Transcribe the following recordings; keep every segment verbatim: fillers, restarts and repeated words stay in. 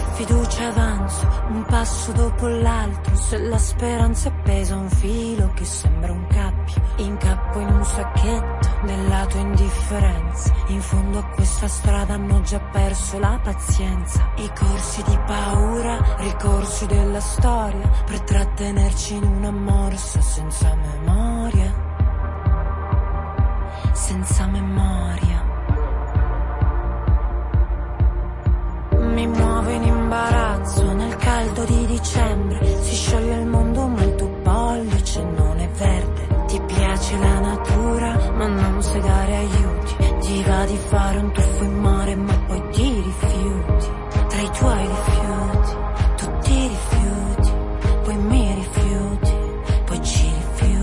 fiducia avanzo, un passo dopo l'altro. Se la speranza è appesa a un filo che sembra un cappio, incappo in un sacchetto della tua indifferenza. In fondo a questa strada hanno già perso la pazienza. I corsi di paura, ricorsi della storia, per trattenerci in una morsa senza memoria, senza memoria. Mi muovo in imbarazzo nel caldo di dicembre. Si scioglie il mondo ma il tuo pollice non è verde. Ti piace la natura ma non sai dare aiuti. Ti va di fare un tuffo in mare ma poi ti rifiuti. Tra i tuoi rifiuti tu ti rifiuti, poi mi rifiuti, poi ci rifiuti.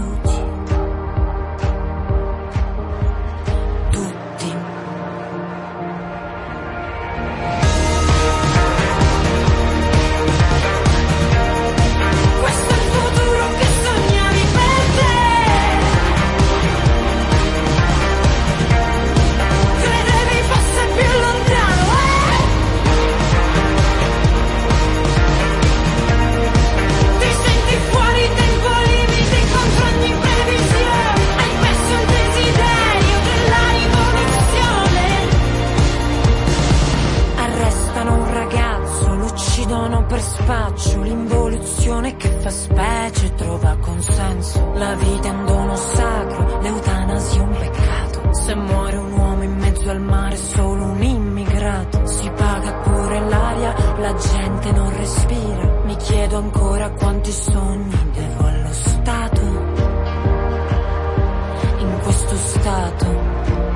Per spaccio l'involuzione che fa specie trova consenso. La vita è un dono sacro, l'eutanasia è un peccato. Se muore un uomo in mezzo al mare è solo un immigrato. Si paga pure l'aria, la gente non respira. Mi chiedo ancora quanti sogni devo allo Stato. In questo stato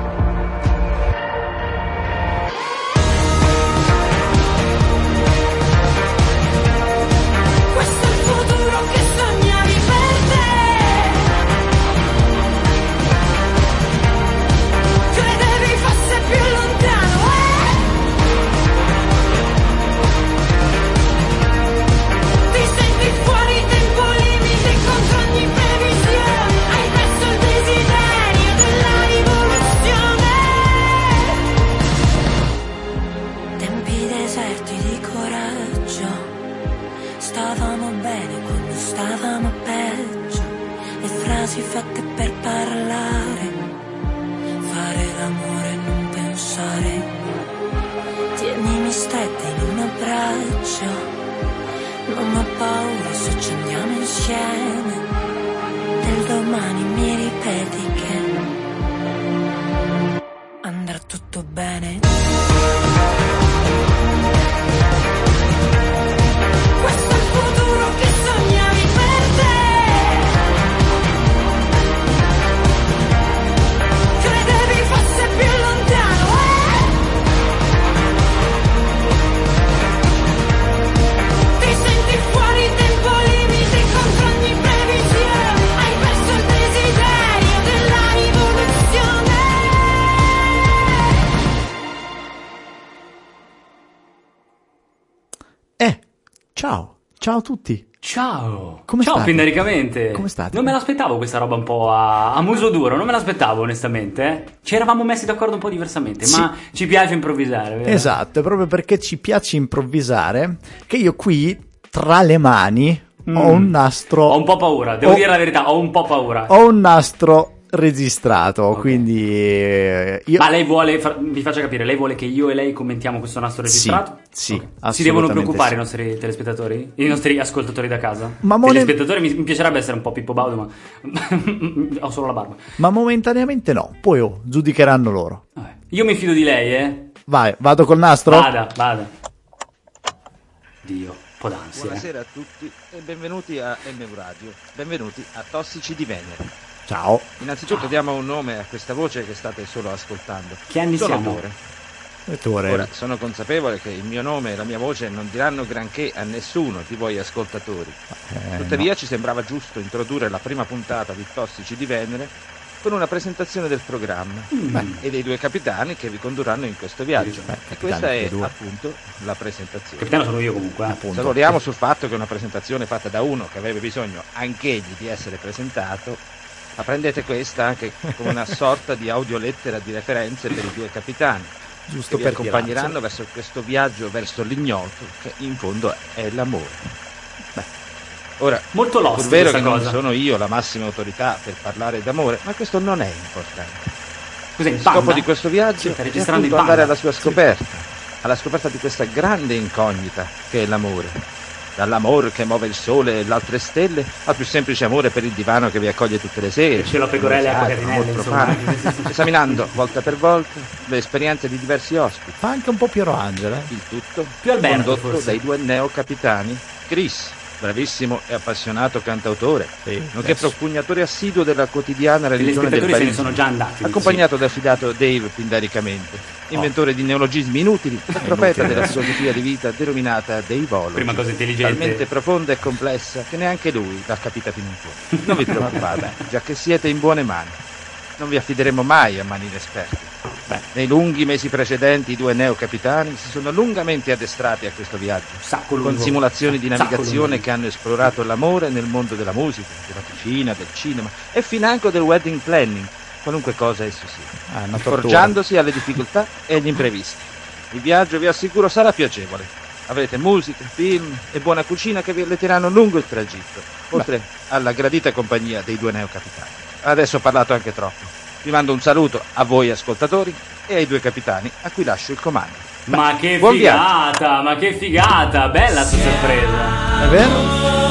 fatte per parlare, fare l'amore e non pensare. Tienimi stretta in un abbraccio, non ho paura se ci andiamo insieme. Del domani mi ripeti che andrà tutto bene. Questo è il futuro che sognavi per te. Ciao, ciao a tutti. Ciao. Come ciao state? Pindaricamente. Come state? Non me l'aspettavo questa roba un po' a, a muso duro, non me l'aspettavo onestamente. Eh? Ci eravamo messi d'accordo un po' diversamente, sì. Ma ci piace improvvisare, vero? Esatto, è proprio perché ci piace improvvisare che io qui tra le mani mm. ho un nastro. Ho un po' paura, devo ho... dire la verità, ho un po' paura. Ho un nastro registrato, okay. Quindi eh, io... Ma lei vuole, vi faccio capire, lei vuole che io e lei commentiamo questo nastro registrato? Sì, okay. sì, si devono preoccupare sì. i nostri telespettatori? I nostri ascoltatori da casa? Ma I mone... telespettatori mi, mi piacerebbe essere un po' Pippo Baudo, ma ho solo la barba. Ma momentaneamente no, poi oh, giudicheranno loro. Vabbè. Io mi fido di lei, eh? Vai, vado col nastro? Vada, vada. Dio, un po' d'ansia. Buonasera eh. a tutti e benvenuti a M V Radio. Benvenuti a Tossici di Venere. Ciao. Innanzitutto Ciao. diamo un nome a questa voce che state solo ascoltando. Che anni sono siamo? Tore. Tore. Ora, sono consapevole che il mio nome e la mia voce non diranno granché a nessuno di voi ascoltatori. Eh, Tuttavia no. ci sembrava giusto introdurre la prima puntata di Tossici di Venere con una presentazione del programma mm. e dei due capitani che vi condurranno in questo viaggio. Beh, e questa è due. appunto la presentazione. Capitano sono io comunque. Eh. Appunto. Salutiamo sul fatto che una presentazione fatta da uno che avrebbe bisogno anch'egli di essere presentato, ma prendete questa anche come una sorta di audiolettera di referenze per i due capitani. Giusto che per vi accompagneranno verso questo viaggio verso l'ignoto, che in fondo è l'amore. Beh, ora, molto lost, è vero questa che cosa. non sono io la massima autorità per parlare d'amore, ma questo non è importante. Cos'è, il Il Panda? scopo di questo viaggio Sì, sta è registrando appunto il Panda. andare alla sua scoperta, alla scoperta di questa grande incognita che è l'amore. Dall'amore che muove il sole e le altre stelle al più semplice amore per il divano che vi accoglie tutte le sere. Ce l'ho Pecorella e Amore Acquacatinelle, sacro, amore insomma. profano. Esaminando volta per volta le esperienze di diversi ospiti. Fa anche un po' Piero Angela. Il tutto Più Alberto, condotto forse. dai due neocapitani Chris, bravissimo e appassionato cantautore, Sì, nonché adesso. propugnatore assiduo della quotidiana Gli religione del spettatori se ne paese, sono già andati. accompagnato dal fidato Dave Pindaricamente, inventore di neologismi inutili e profeta della filosofia di vita denominata Deivology, Prima cosa intelligente. talmente profonda e complessa che neanche lui l'ha capita fino in fondo. Non vi preoccupate, già che siete in buone mani. Non vi affideremo mai a mani inesperte. Beh, nei lunghi mesi precedenti i due neocapitani si sono lungamente addestrati a questo viaggio, Sacco con lungo. simulazioni di Sacco navigazione lungo. che hanno esplorato l'amore nel mondo della musica, della cucina, del cinema e financo del wedding planning, qualunque cosa esso sia, Ah, una tortura. forgiandosi alle difficoltà e agli imprevisti. Il viaggio, vi assicuro, sarà piacevole. Avrete musica, film e buona cucina che vi alletiranno lungo il tragitto, oltre alla gradita compagnia dei due neocapitani. Adesso ho parlato anche troppo. Vi mando un saluto a voi ascoltatori e ai due capitani a cui lascio il comando. Ma che buon figata, ma che figata, bella sta sorpresa. È vero?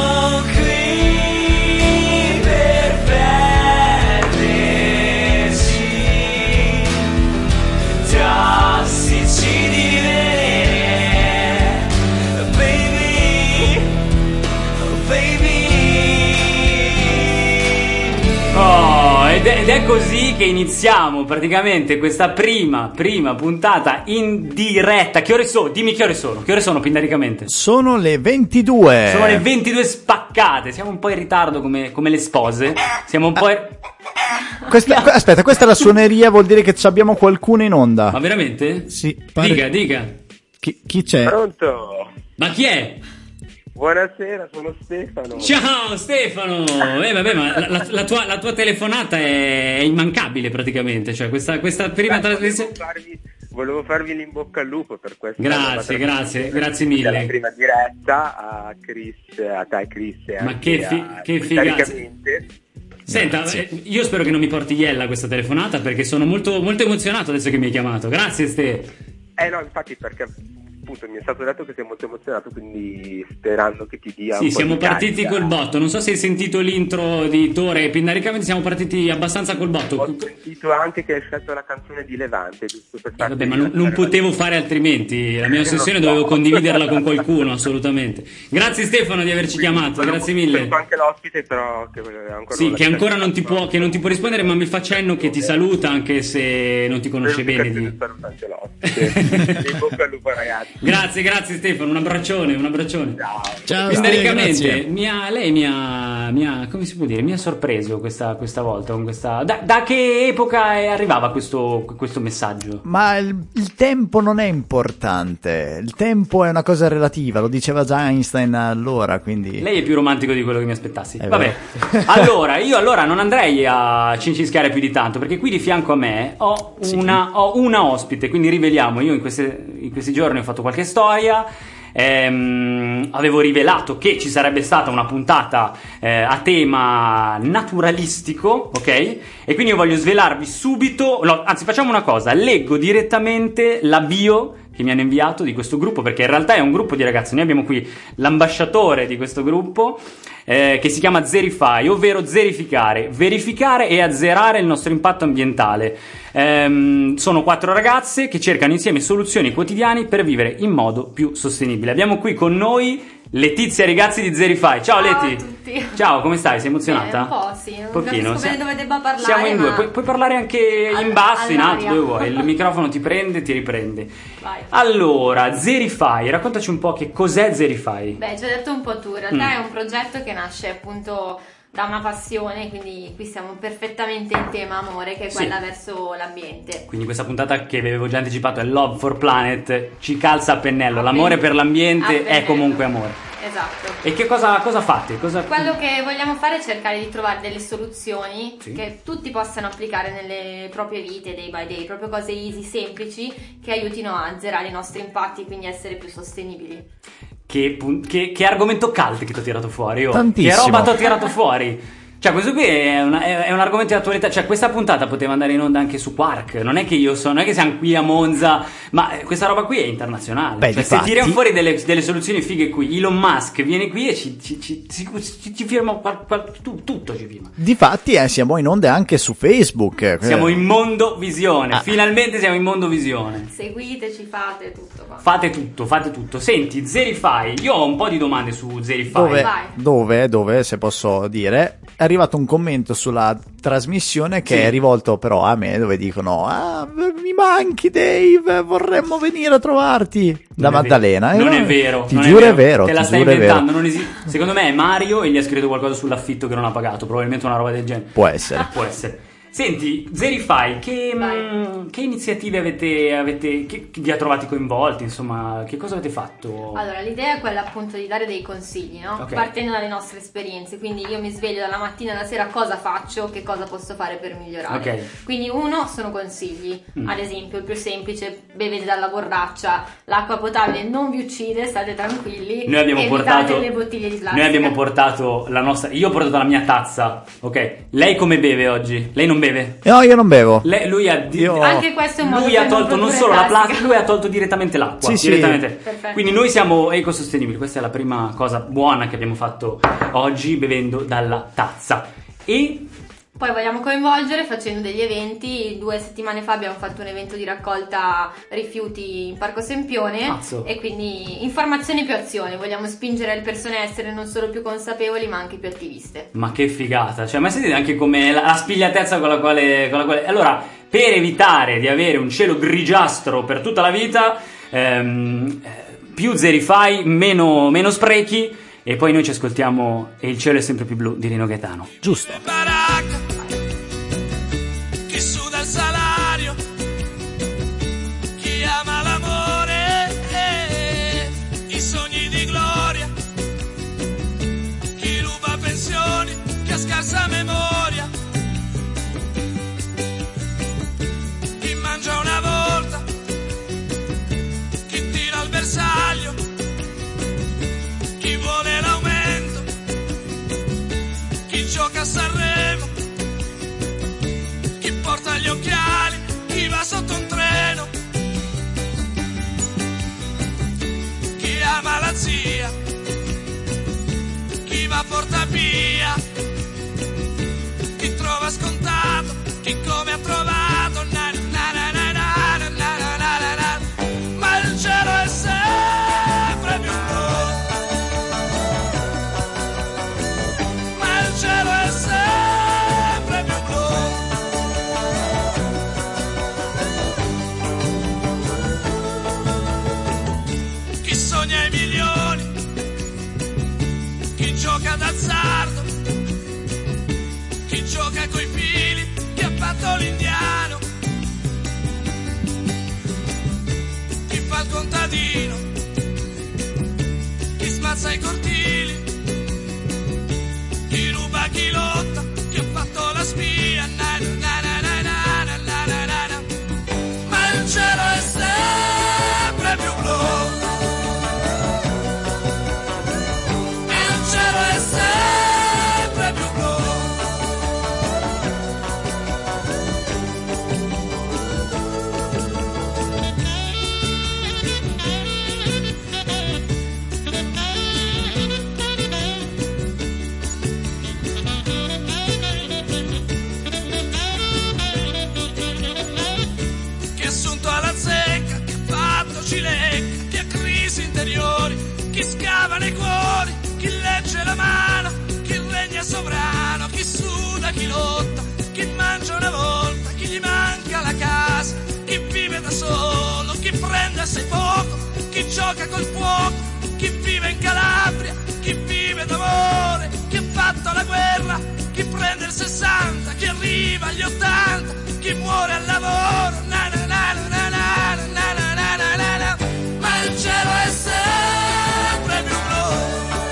Oh, ed è, ed è così che iniziamo praticamente questa prima, prima puntata in diretta. Che ore sono? Dimmi che ore sono. Che ore sono, Pindaricamente? Sono le ventidue. Sono le ventidue spaccate. Siamo un po' in ritardo come, come le spose. Siamo un po' in... Questa, aspetta, questa è la suoneria, vuol dire che ci abbiamo qualcuno in onda. Ma veramente? Sì, pare- Dica, dica. Chi, chi c'è? Pronto? Ma chi è? Buonasera, sono Stefano. Ciao Stefano! Eh vabbè, ma la, la- la tua, la tua telefonata è, è immancabile praticamente. Cioè, questa, questa prima Beh, trasmissione... volevo farvi, volevo farvi l'in bocca al lupo per questa Grazie, nuova grazie, trasmissione. grazie mille. La prima diretta a Chris, a te Chris e Ma anche che fi- a- che figata. Pindaricamente. Senta, eh, io spero che non mi porti Iella questa telefonata perché sono molto, molto emozionato adesso che mi hai chiamato. Grazie Ste. Eh no, infatti perché appunto mi è stato detto che sei molto emozionato, quindi sperando che ti dia Sì, un po' siamo di partiti carica. col botto. Non so se hai sentito l'intro di Tore e Pindaricamente, siamo partiti abbastanza col botto. Ho sentito anche che hai scelto la canzone di Levante, giusto per Eh, farti vabbè, ma non, non potevo fare altrimenti. La mia ossessione dovevo condividerla con qualcuno, assolutamente. Grazie Stefano di averci chiamato, grazie mille. Sento anche l'ospite, però che ancora Sì, non che l'ha ancora non ti, sentito. può, che non ti può rispondere, ma mi fa cenno che ti saluta anche se non ti conosce bene. Di... Saluto anche l'ospite. In bocca al lupo, ragazzi. Grazie, grazie Stefano, un abbraccione, un abbraccione. Ciao. Ciao, Pindaricamente, grazie. mi ha- lei mi ha, mi ha, come si può dire, mi ha sorpreso questa, questa volta con questa... Da, da che epoca è- arrivava questo, questo messaggio? Ma il, il tempo non è importante, il tempo è una cosa relativa, lo diceva già Einstein allora, quindi... Lei è più romantico di quello che mi aspettassi. È Vabbè, allora, io allora non andrei a cincischiare più di tanto, perché qui di fianco a me ho una, ho una ospite, quindi riveliamo, io in, queste, in questi giorni ho fatto qualche storia. Ehm, avevo rivelato che ci sarebbe stata una puntata eh, a tema naturalistico, ok? E quindi io voglio svelarvi subito, no, anzi facciamo una cosa, leggo direttamente la bio che mi hanno inviato di questo gruppo, perché in realtà è un gruppo di ragazzi. Noi abbiamo qui l'ambasciatore di questo gruppo eh, che si chiama Zerify, ovvero zerificare, verificare e azzerare il nostro impatto ambientale. Ehm, sono quattro ragazze che cercano insieme soluzioni quotidiane per vivere in modo più sostenibile. Abbiamo qui con noi Letizia Rigazzi di Zerify. Ciao, Ciao Leti. a tutti. Ciao, come stai? Sei emozionata? Eh, un po', sì, non Pochino. capisco bene dove debba parlare, Siamo in due, ma- puoi, puoi parlare anche in All- basso, in alto, all'aria. dove vuoi. Il microfono ti prende e ti riprende. Vai. Allora, Zerify, raccontaci un po' che cos'è Zerify. Beh, ci hai detto un po' tu, in realtà Mm. è un progetto che nasce appunto da una passione, quindi qui siamo perfettamente in tema amore, che è Sì. quella verso l'ambiente. Quindi questa puntata che vi avevo già anticipato è Love for Planet, ci calza a pennello, A l'amore pen- per l'ambiente a è pennello. comunque amore. Esatto. E che cosa, cosa fate? Cosa... Quello che vogliamo fare è cercare di trovare delle soluzioni sì. che tutti possano applicare nelle proprie vite day by day, proprio cose easy, semplici, che aiutino a azzerare i nostri impatti e quindi essere più sostenibili. Che, che, che argomento cult che ti ho tirato fuori, oh. Tantissimo. Che roba ti ho tirato fuori. Cioè, questo qui è, una, è, è un argomento di attualità. Cioè, questa puntata poteva andare in onda anche su Quark. Non è che io sono, non è che siamo qui a Monza, ma questa roba qui è internazionale. Beh, cioè, se difatti... tiriamo fuori delle, delle soluzioni fighe qui, Elon Musk viene qui e ci, ci, ci, ci, ci, ci firma qual, qual, tu, tutto ci firma. Difatti eh, siamo in onda anche su Facebook. Siamo in Mondovisione. Ah. Finalmente siamo in Mondovisione. Seguiteci, fate tutto qua. Fate tutto, fate tutto. Senti, Zerify, io ho un po' di domande su Zerify. Dove, Vai. dove, dove, se posso dire, è arrivato un commento sulla trasmissione che Sì. è rivolto però a me, dove dicono: ah, mi manchi Dave, vorremmo venire a trovarti. Da Non è Maddalena. vero. Non Eh, è vero. Ti non giuro è vero. Te la ti stai giuro è vero. inventando. Non esi- Secondo me è Mario e gli ha scritto qualcosa sull'affitto che non ha pagato. Probabilmente una roba del genere. Può essere. Può essere. Senti, Zerify, che, Vai. mh, che iniziative avete, avete che, che vi ha trovati coinvolti? Insomma, che cosa avete fatto? Allora, l'idea è quella appunto di dare dei consigli, no? Ok. Partendo dalle nostre esperienze. Quindi io mi sveglio dalla mattina alla sera, cosa faccio, che cosa posso fare per migliorare. Ok. Quindi uno sono consigli. Mm. Ad esempio, il più semplice, bevete dalla borraccia, l'acqua potabile non vi uccide, state tranquilli. Noi abbiamo evitate portato le bottiglie di plastica. Noi abbiamo portato la nostra. Io ho portato la mia tazza. Ok. Lei come beve oggi? Lei non beve? No, io non bevo. Lei- lui ha di- Io- Anche questo è un modo lui per ha tolto non produrre solo la plastica. plastica, lui ha tolto direttamente l'acqua. Sì, sì. direttamente. Perfetto. Quindi noi siamo ecosostenibili. Questa è la prima cosa buona che abbiamo fatto oggi, bevendo dalla tazza. E Poi vogliamo coinvolgere facendo degli eventi. Due settimane fa abbiamo fatto un evento di raccolta rifiuti in Parco Sempione. Mazzo. E quindi informazioni più azioni. Vogliamo spingere le persone a essere non solo più consapevoli ma anche più attiviste. ma che figata! Cioè, ma sentite anche come la, la spigliatezza con la quale. Con la quale... Allora, per evitare di avere un cielo grigiastro per tutta la vita, ehm, più Zerify, meno, meno sprechi. E poi noi ci ascoltiamo E il cielo è sempre più blu di Rino Gaetano. Giusto. Baracca, chi suda il salario, chi ama l'amore, eh, i sogni di gloria, chi ruba pensioni, chi ha scarsa memoria, chi mangia una volta, chi tira al bersaglio, chi vuole l'aumento, chi gioca a Sanremo, chi porta gli occhiali, chi va sotto un treno, chi ama la zia, chi va a Portapia, chi trova scontato, chi come ha trovato, na, na, na, na, na, na, na, na, na, na. Ma il cielo è sempre più blu. Ma il cielo è sempre più blu. Chi sogna i milioni, chi gioca d'azzardo, chi gioca coi fili, chi ha fatto l'indiano, chi fa il contadino, chi smazza i cortili, chi ruba, chi lotta, chi ha fatto la spia, na, na, na, na, na, na, na, na, na, na. Ma il cielo è sempre più blu. Il cielo è sempre più blu. Chi assunto alla zecca, chi ha fatto cilecca, chi ha crisi interiori, chi scava nei cuori, chi legge la mano, chi regna sovrano, chi suda, chi lotta, chi mangia una volta, chi gli manca la casa, chi vive da solo, chi prende assai poco, chi gioca col fuoco, chi vive in Calabria, chi vive d'amore, chi ha fatto la guerra, chi prende il sessanta, chi arriva agli ottanta, chi muore al lavoro, na na na na na na na na na na na. Ma il cielo è sempre più blu.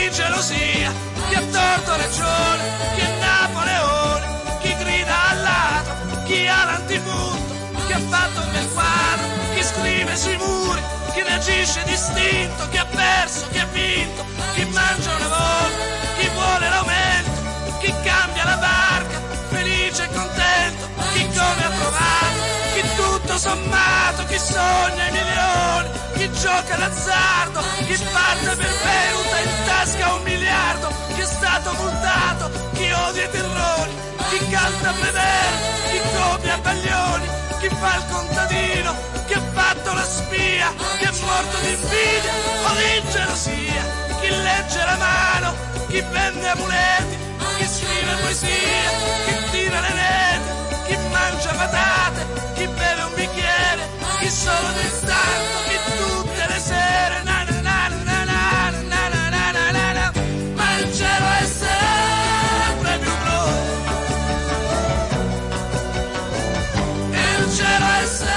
di gelosia, chi ha torto ragione, chi è Napoleone, chi grida al ladro, chi ha l'antipunto, chi ha fatto nel quadro, chi scrive sui muri, chi reagisce distinto, chi ha perso, chi ha vinto, chi mangia una volta, chi vuole l'aumento, chi cambia la barca, felice e contento, chi come ha trovato, chi tutto sommato, chi sogna i milioni, chi gioca d'azzardo, chi parte per Beirut in tasca un miliardo, chi è stato multato, chi odia i terrori, chi canta a vedere, chi copia Baglioni, chi fa il contadino, chi ha fatto la spia, chi è morto di invidia o di gelosia, chi legge la mano, chi vende amuleti, chi scrive poesia, chi tira le reti, chi mangia patate, chi beve un bicchiere, chi solo d'istante, chi tutte le sere, na na na na na na na na na na na, ma il cielo è sempre più blu, il cielo è sempre.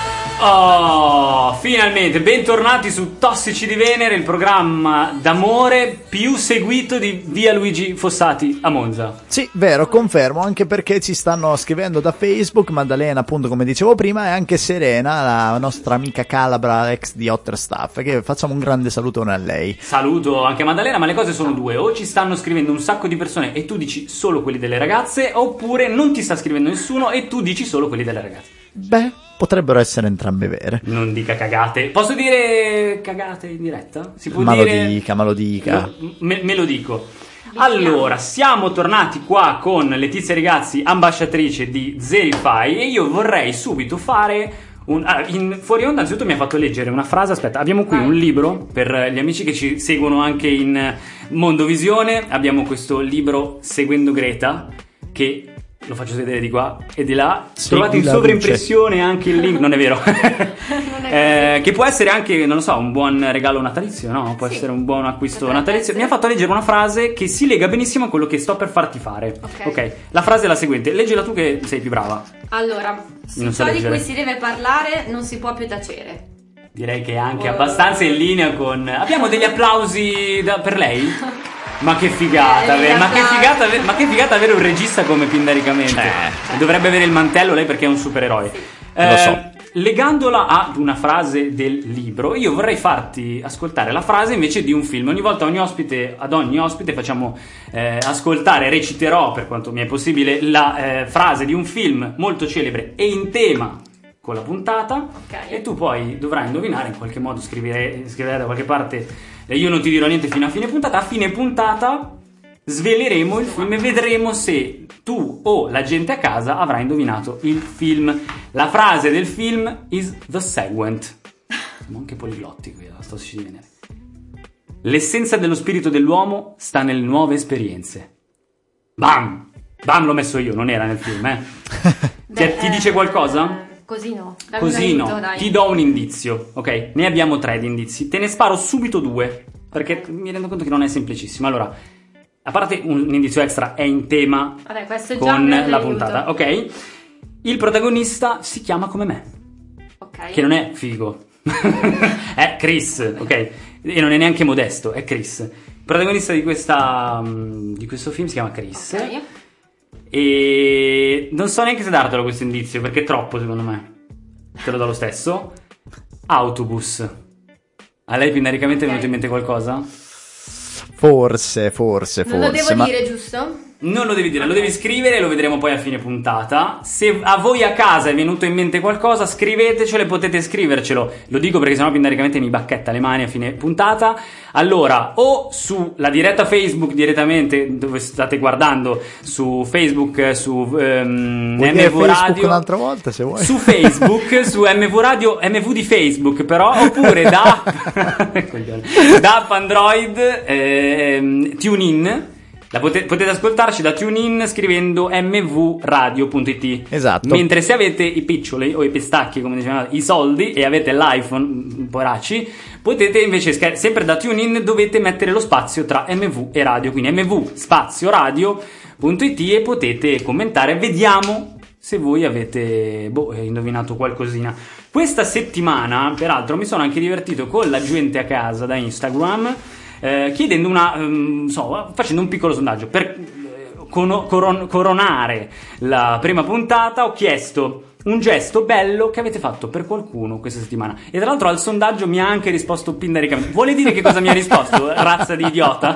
Oh, finalmente, bentornati su Tossici di Venere, il programma d'amore più seguito di Via Luigi Fossati a Monza. Sì, vero, confermo, anche perché ci stanno scrivendo da Facebook Maddalena, appunto, come dicevo prima, e anche Serena, la nostra amica calabra, ex di Hot Stuff, che facciamo un grande salutone a lei. Saluto anche Maddalena, ma le cose sono due: o ci stanno scrivendo un sacco di persone e tu dici solo quelli delle ragazze, oppure non ti sta scrivendo nessuno e tu dici solo quelli delle ragazze. Beh, potrebbero essere entrambe vere. Non dica cagate. Posso dire cagate in diretta? Si può ma dire? lo dica, ma lo dica. Lo, me, me lo dico. Allora, siamo tornati qua con Letizia Rigazzi, ambasciatrice di Zerify, e io vorrei subito fare un... Ah, in fuori onda, anzitutto mi ha fatto leggere una frase. Aspetta, abbiamo qui un libro per gli amici che ci seguono anche in Mondovisione. Abbiamo questo libro Seguendo Greta, che... lo faccio vedere di qua e di là. Segui trovate in la sovraimpressione luce. anche il link, non è vero. Non è eh, che può essere anche, non lo so, un buon regalo natalizio, no? Può Sì. essere un buon acquisto Potrebbe natalizio. essere. Mi ha fatto leggere una frase che si lega benissimo a quello che sto per farti fare. Ok. La frase è la seguente: leggila tu che sei più brava. Allora, Non su so ciò di leggere. cui si deve parlare non si può più tacere. Direi che è anche Oh. abbastanza in linea con... Abbiamo degli applausi da- per lei? Ma che figata, Eh, avere- ma, che applausi. figata ave- ma che figata avere un regista come Pindaricamente. Cioè. Dovrebbe avere il mantello lei perché è un supereroe. Lo so. Legandola ad una frase del libro, io vorrei farti ascoltare la frase invece di un film. Ogni volta ogni ospite, ad ogni ospite facciamo eh, ascoltare, reciterò per quanto mi è possibile, la eh, frase di un film molto celebre e in tema con la puntata. Ok. E tu poi dovrai indovinare in qualche modo, scrivere, scrivere da qualche parte. eh, Io non ti dirò niente fino a fine puntata. A fine puntata sveleremo il film e vedremo se tu o la gente a casa avrà indovinato il film. La frase del film is the seguent. Siamo anche poliglotti qui a Tossici di Venere. L'essenza dello spirito dell'uomo sta nelle nuove esperienze. Bam! Bam, l'ho messo io, non era nel film, eh. Ti, Beh, ti eh, dice qualcosa? eh, Così no. Dammi un Così aiuto, no, dai. ti do un indizio, ok? Ne abbiamo tre di indizi. Te ne sparo subito due, perché mi rendo conto che non è semplicissimo. Allora, a parte un indizio extra, è in tema Vabbè, questo è già con un grande la aiuto. puntata, ok? Il protagonista si chiama come me, Ok. che non è figo. È Chris, ok? E non è neanche Modesto, è Chris. Il protagonista di questa mm, di questo film si chiama Chris. Ok. E non so neanche se dartelo questo indizio, perché è troppo secondo me. Te lo do lo stesso. Autobus. A lei pindaricamente è venuto in mente qualcosa? Forse, forse, Non lo forse. devo ma... dire, giusto? Non lo devi dire, lo devi scrivere e lo vedremo poi a fine puntata. Se a voi a casa è venuto in mente qualcosa, scrivetecelo e potete scrivercelo. Lo dico perché sennò pindaricamente mi bacchetta le mani a fine puntata. Allora, o sulla diretta Facebook direttamente, dove state guardando, su Facebook, su ehm, Puoi M dire V Facebook Radio. un'altra volta se vuoi. Su Facebook, su M V Radio, M V di Facebook però, oppure da da app Android, ehm, TuneIn. La pote- potete ascoltarci da TuneIn scrivendo m v radio punto i t. Esatto. Mentre se avete i piccioli o i pistacchi, come dicevano, i soldi, e avete l'iPhone, poracci, potete invece scar- sempre da TuneIn dovete mettere lo spazio tra M V e radio, quindi m v spazio radio punto i t, e potete commentare. Vediamo se voi avete boh, indovinato qualcosina. Questa settimana, peraltro, mi sono anche divertito con la gente a casa da Instagram. eh, chiedendo una, um, so, facendo un piccolo sondaggio per eh, con- coron- coronare la prima puntata. Ho chiesto un gesto bello che avete fatto per qualcuno questa settimana, e tra l'altro al sondaggio mi ha anche risposto pindaricamente. Vuole dire che cosa mi ha risposto? Razza di idiota.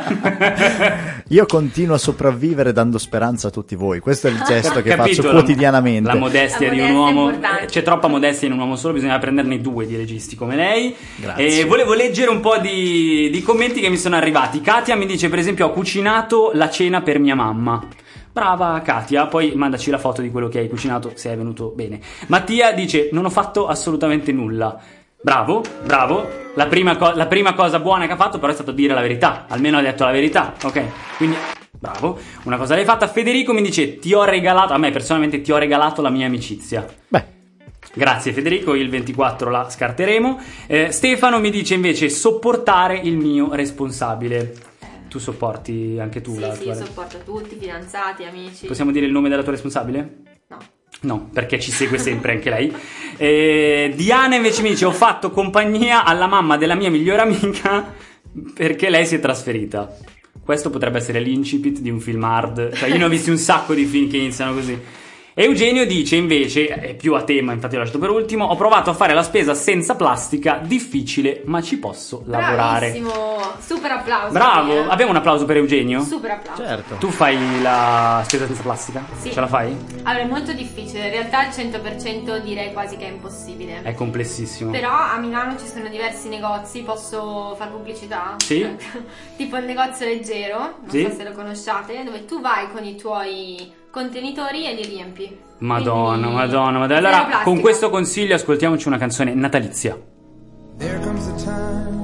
Io continuo a sopravvivere dando speranza a tutti voi, questo è il gesto che Capito, faccio la- quotidianamente. La modestia La di un modestia è uomo, importante. eh, c'è troppa modestia in un uomo solo, bisogna prenderne due di registi come lei. Grazie. E volevo leggere un po' di, di commenti che mi sono arrivati. Katia mi dice per esempio: ho cucinato la cena per mia mamma. Brava Katia, poi mandaci la foto di quello che hai cucinato se è venuto bene. Mattia dice: non ho fatto assolutamente nulla. Bravo, bravo. La prima, co- la prima cosa buona che ha fatto però è stato dire la verità. Almeno ha detto la verità, ok? Quindi bravo, una cosa l'hai fatta. Federico mi dice: ti ho regalato, a me personalmente ti ho regalato la mia amicizia. Beh, Grazie Federico, il ventiquattro la scarteremo. eh, Stefano mi dice invece: sopportare il mio responsabile. Tu sopporti anche tu Sì, la sì, tua... sopporto tutti, fidanzati, amici. Possiamo dire il nome della tua responsabile? No. No, perché ci segue sempre anche lei. Eh, Diana invece mi dice: ho fatto compagnia alla mamma della mia migliore amica perché lei si è trasferita. Questo potrebbe essere l'incipit di un film hard. Cioè, io ne ho visti un sacco di film che iniziano così. Eugenio dice invece, è più a tema, infatti l'ho lasciato per ultimo: ho provato a fare la spesa senza plastica, difficile ma ci posso lavorare. Bravissimo, super applauso. Bravo, eh. abbiamo un applauso per Eugenio? Super applauso. certo. Tu fai la spesa senza plastica? Sì. Ce la fai? Allora, è molto difficile, in realtà al cento per cento direi quasi che è impossibile. È complessissimo. Però a Milano ci sono diversi negozi, posso far pubblicità? Sì. Tipo il negozio leggero, non Sì. so se lo conosciate, dove tu vai con i tuoi contenitori e li riempi. Madonna, Quindi, madonna, madonna. zero Allora, plastica. con questo consiglio ascoltiamoci una canzone natalizia. There comes a time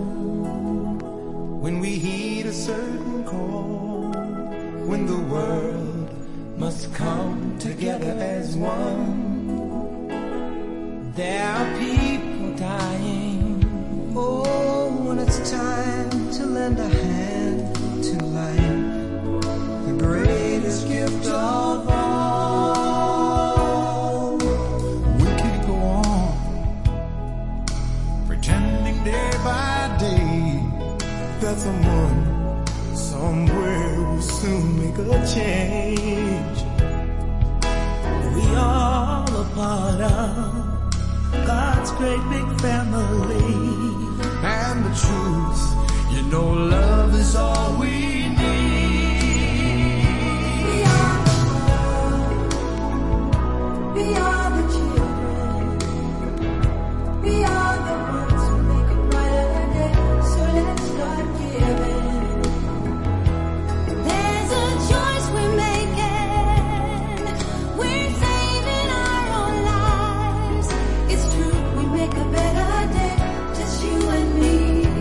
when we heed a certain call, when the world must come together as one. There are people dying. Oh, when it's time to lend a hand to life, the greatest gift of all. We can go on pretending day by day that someone somewhere will soon make a change. We all a part of God's great big family, and the truth, you know, love is all we need. We are the world, we are the children, we are the ones who make a brighter day, so let's start giving. There's a choice we're making. We're saving our own lives. It's true, we make a better day, just you and me.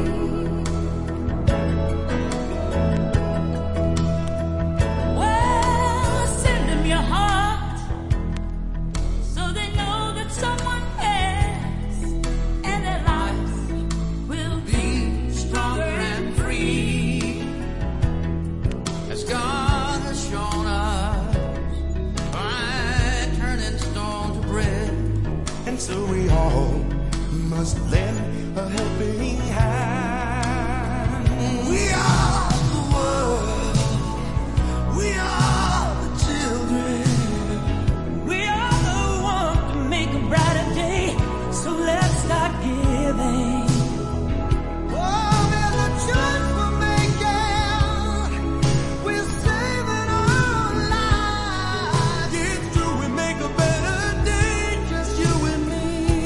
Well, send them your heart, so they know that someone cares, and their lives will Be stronger and free, as God has shown us by turning stone to bread. And so we all must lend a helping hand. We are the world, we are the children, we are the ones to make a brighter day, so let's start giving. Oh, there's a choice we're making, we're saving our lives. It's true, we make a better day, just you and me.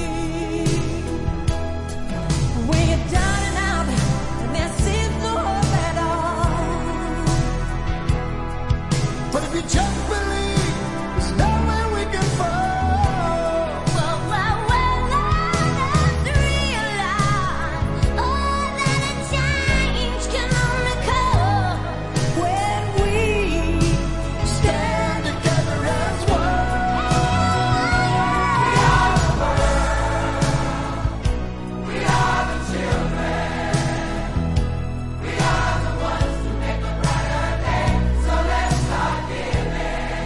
when you're down and out, and there seems no hope at all. But if you just believe, there's nowhere we can fall. Well, well, well, let's realize, oh, that a change can only come when we Stand together as one. We are the children. We are the ones who make a brighter day. So let's start giving.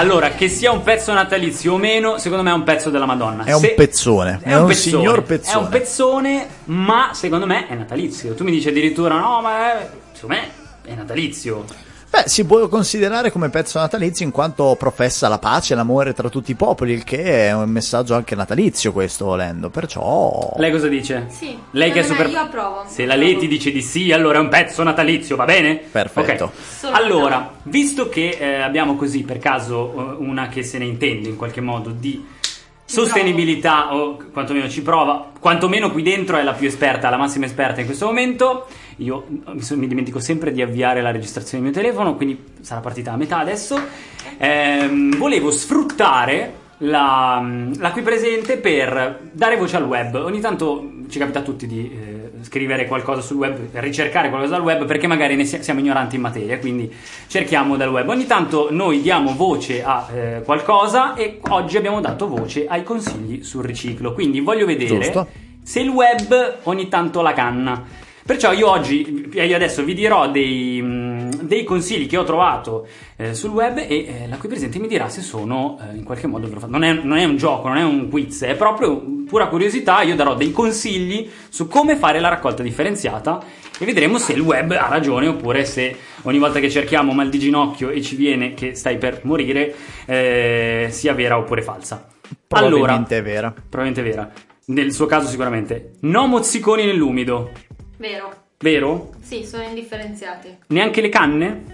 Allora, che sia un pezzo natalizio o meno, secondo me è un pezzo della Madonna. È un Se- pezzone, è, È un, un pezzone, signor pezzone. È un pezzone, ma secondo me è natalizio. Tu mi dici addirittura no, ma è... secondo me è natalizio. Beh, si può considerare come pezzo natalizio in quanto professa la pace e l'amore tra tutti i popoli, il che è un messaggio anche natalizio questo, volendo, perciò... Lei cosa dice? Sì, Lei che è super... io approvo. Se la Leti dice di sì, allora è un pezzo natalizio, va bene? Perfetto. Ok. Solo Allora, visto che eh, abbiamo così per caso eh, una che se ne intende in qualche modo di sostenibilità, o quantomeno ci prova, quantomeno qui dentro è la più esperta, la massima esperta in questo momento. Io mi, so- mi dimentico sempre di avviare la registrazione del mio telefono, quindi sarà partita a metà adesso. Ehm, volevo sfruttare la, la qui presente per dare voce al web. Ogni tanto ci capita a tutti di eh, scrivere qualcosa sul web, ricercare qualcosa dal web, perché magari ne si- siamo ignoranti in materia, quindi cerchiamo dal web. Ogni tanto noi diamo voce a eh, qualcosa, e oggi abbiamo dato voce ai consigli sul riciclo, quindi voglio vedere Giusto. se il web ogni tanto la canna. Perciò io oggi, io adesso vi dirò dei, mh, dei consigli che ho trovato eh, sul web, e eh, la qui presente mi dirà se sono eh, in qualche modo vero. Non è, non è un gioco, non è un quiz, è proprio pura curiosità. Io darò dei consigli su come fare la raccolta differenziata e vedremo se il web ha ragione, oppure se ogni volta che cerchiamo mal di ginocchio e ci viene che stai per morire eh, sia vera oppure falsa. Probabilmente Allora, è vera. probabilmente vera. Nel suo caso sicuramente. No mozziconi nell'umido. Vero. Vero? Sì, sono indifferenziati. Neanche le canne?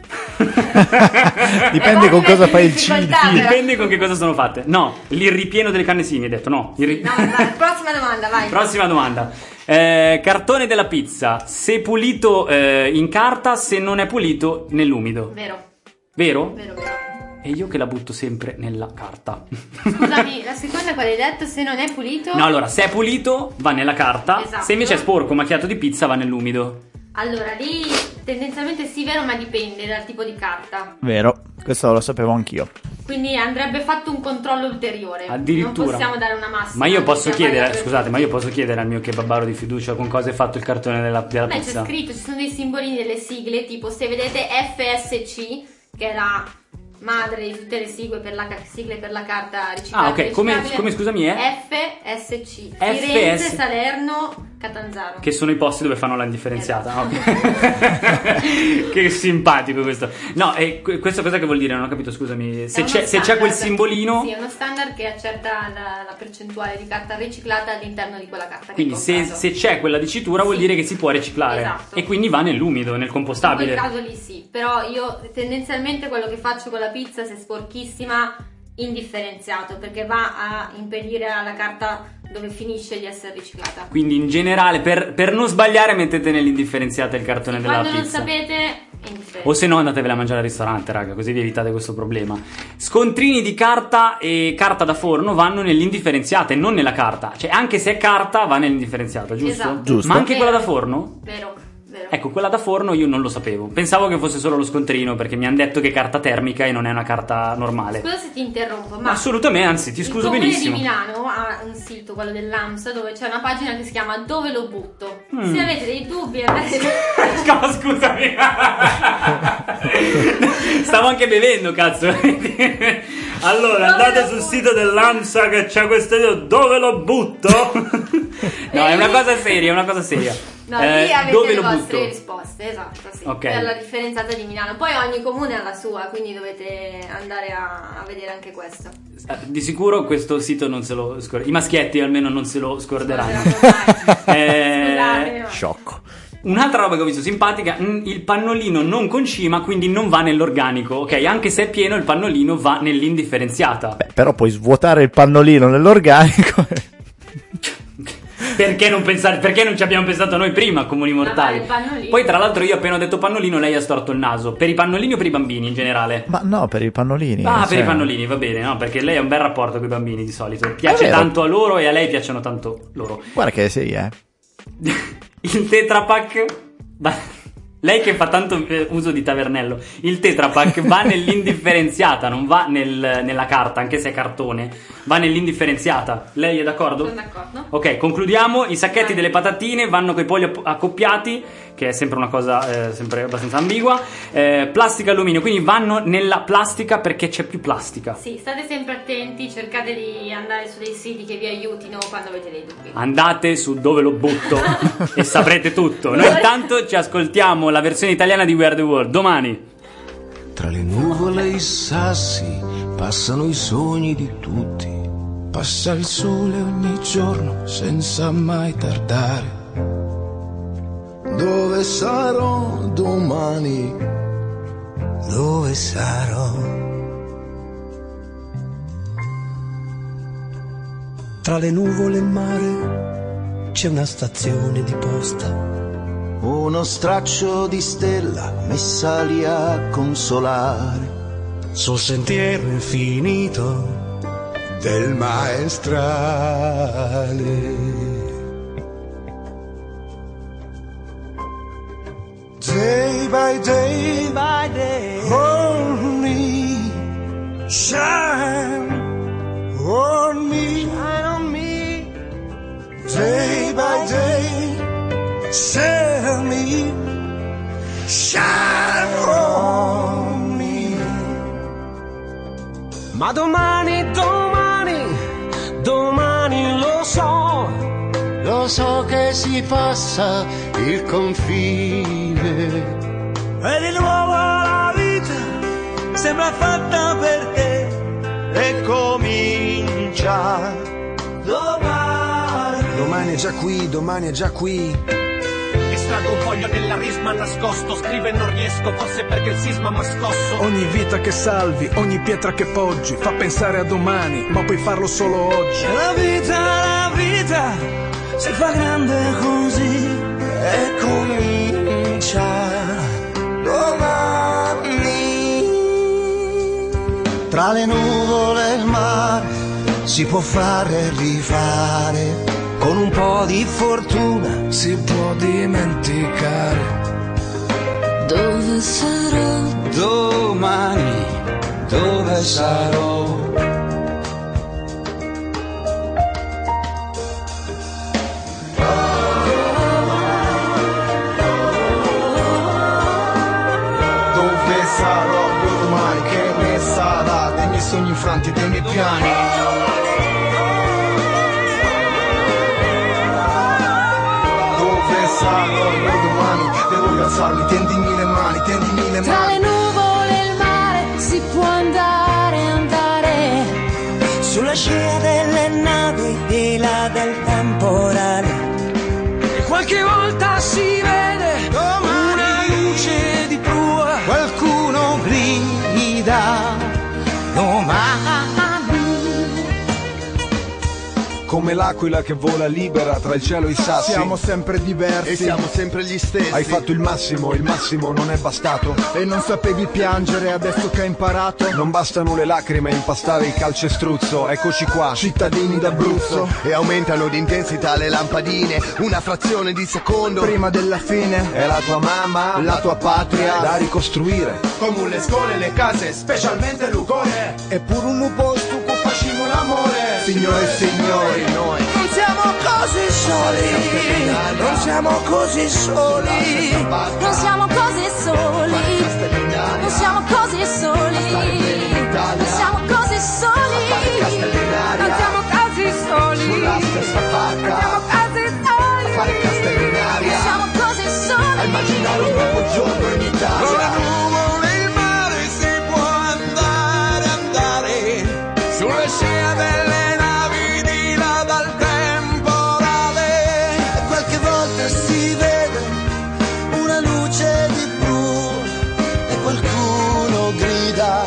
Dipende con cosa fai il cibo. Difficoltà, però. Dipende con che cosa sono fatte. No, il ripieno delle canne sì, mi hai detto. No. Il ri- No, vai, prossima domanda, vai. Prossima domanda. Eh, cartone della pizza. Se pulito eh, in carta, se non è pulito nell'umido. Vero, Vero? vero, vero. E io che la butto sempre nella carta. Scusami, la seconda qual hai detto? Se non è pulito? No, allora, se è pulito va nella carta. Esatto. Se invece è sporco, macchiato di pizza, va nell'umido. Allora, lì tendenzialmente sì, vero, ma dipende dal tipo di carta. Vero, questo lo sapevo anch'io. Quindi andrebbe fatto un controllo ulteriore. Addirittura. Non possiamo dare una massima. Ma io posso che chiedere, vale per scusate, tutti. ma io posso chiedere al mio kebabaro di fiducia con cosa è fatto il cartone della, della Beh, pizza? c'è scritto, ci sono dei simbolini, delle sigle, tipo se vedete F S C, che è la madre di tutte le sigle per la, sigle per la carta riciclata. Ah, ok, come, riciclabile, come scusami è? F S C. F S Firenze, Salerno, Catanzaro. Che sono i posti dove fanno la indifferenziata. Esatto. Ok. Che simpatico questo. No, e que- questo cosa che vuol dire? Non ho capito, scusami. Se È uno c'è, se c'è quel standard. simbolino. Sì, è uno standard che accerta la, la percentuale di carta riciclata all'interno di quella carta. Quindi che se, hai comprato. se c'è quella dicitura vuol Sì. dire che si può riciclare. Esatto. E quindi va nell'umido, nel In compostabile. quel caso lì sì, però io tendenzialmente quello che faccio con la pizza, se è sporchissima, indifferenziato, perché va a impedire alla carta dove finisce di essere riciclata. Quindi in generale, per, per non sbagliare, mettete nell'indifferenziata il cartone della Quando non pizza. sapete, è indifferente. O se no andatevela a mangiare al ristorante, raga, così vi evitate questo problema. Scontrini di carta e carta da forno vanno nell'indifferenziata e non nella carta. Cioè, anche se è carta, va nell'indifferenziata, giusto? Esatto. Giusto. Ma anche Vero. quella da forno? Vero, vero. Ecco, quella da forno io non lo sapevo. Pensavo che fosse solo lo scontrino, perché mi hanno detto che è carta termica e non è una carta normale. Scusa se ti interrompo, ma Assolutamente, anzi, ti il scuso Comune benissimo. di Milano ha un sito, quello dell'AMSA, dove c'è una pagina che si chiama Dove lo butto. Mm. Se avete dei dubbi, andate No, scusami. Stavo anche bevendo, cazzo. Allora, andate sul sito dell'AMSA che c'è questo video. Dove lo butto? No, è una cosa seria, è una cosa seria. No, Eh, lì avete dove le lo vostre butto? risposte, esatto, sì. Ok. Per la differenziata di Milano. Poi ogni comune ha la sua, quindi dovete andare a, a vedere anche questo. Eh, Di sicuro questo sito non se lo scorderanno. I maschietti almeno non se lo scorderanno. Eh, Scusate, ma- Sciocco. Un'altra roba che ho visto simpatica, mm, il pannolino non concima, quindi non va nell'organico, ok? Anche se è pieno il pannolino va nell'indifferenziata. Beh, però puoi svuotare il pannolino nell'organico. Perché non pensare, perché non ci abbiamo pensato noi prima, comuni mortali? il pannolino. Poi tra l'altro io appena ho detto pannolino lei ha storto il naso. Per i pannolini o per i bambini in generale? Ma no, per i pannolini. Ah, cioè- per i pannolini, va bene, no? Perché lei ha un bel rapporto con i bambini di solito. Piace vero. tanto a loro e a lei piacciono tanto loro. Guarda che sei, eh. Il Tetra Pak va- Lei che fa tanto eh, uso di tavernello, il Tetra Pak va nell'indifferenziata, non va nel- nella carta, anche se è cartone, va nell'indifferenziata. Lei è d'accordo? Sono d'accordo. Ok, concludiamo. I sacchetti delle patatine vanno coi polli app- accoppiati, che è sempre una cosa eh, sempre abbastanza ambigua. Eh, plastica e alluminio, quindi vanno nella plastica perché c'è più plastica. Sì, state sempre attenti, cercate di andare su dei siti che vi aiutino quando avete dei dubbi. Andate su Dove lo butto e saprete tutto. Noi intanto ci ascoltiamo la versione italiana di We Are The World domani. Tra le nuvole e i sassi passano i sogni di tutti. Passa il sole ogni giorno senza mai tardare. Dove sarò domani? Dove sarò? Tra le nuvole e il mare c'è una stazione di posta. Uno straccio di stella messa lì a consolare. Sul sentiero infinito del maestrale. Day by day, by day, hold me, shine on me, shine on me. Day by day, tell me, shine on me. Ma domani, domani, domani lo so, lo so che si passa il confine. E di nuovo la vita sembra fatta per te e comincia domani. Domani è già qui, domani è già qui. Estraggo un foglio nella risma nascosto, scrivo e non riesco, forse perché il sisma m'ha scosso. Ogni vita che salvi, ogni pietra che poggi, fa pensare a domani, ma puoi farlo solo oggi. La vita, la vita, si fa grande così e comincia domani. Tra le nuvole e il mare si può fare e rifare. Con un po' di fortuna si può dimenticare. Dove sarò domani? Dove sarò? Dove sarò domani? Che ne sarà dei miei sogni infranti, dei miei piani? Sarò domani, devo alzarmi, tendimi le mani, tendimi le mani. Tra le nuvole e il mare si può andare, andare sulla scia delle navi di là del temporale. E qualche volta si vede domani una luce di prua, qualcuno grida domani. Come l'aquila che vola libera tra il cielo e i sassi. Siamo sempre diversi e siamo sempre gli stessi. Hai fatto il massimo, il massimo non è bastato. E non sapevi piangere adesso che hai imparato. Non bastano le lacrime, impastare il calcestruzzo. Eccoci qua, cittadini d'Abruzzo. E aumentano di intensità le lampadine, una frazione di secondo prima della fine. È la tua mamma, la tua patria da ricostruire. Come le scuole, le case, specialmente l'ugore. Eppure un posto che facciamo l'amore. Signore e signori, noi non siamo così soli, non siamo così soli, non siamo così soli, non siamo così soli, non siamo così soli, non siamo così soli, sulla stessa barca, siamo così soli, a fare castelli in aria, non siamo così soli, a immaginare un nuovo giorno in Italia. Il mare si può andare, andare sulle scie delle si vede una luce di blu e qualcuno grida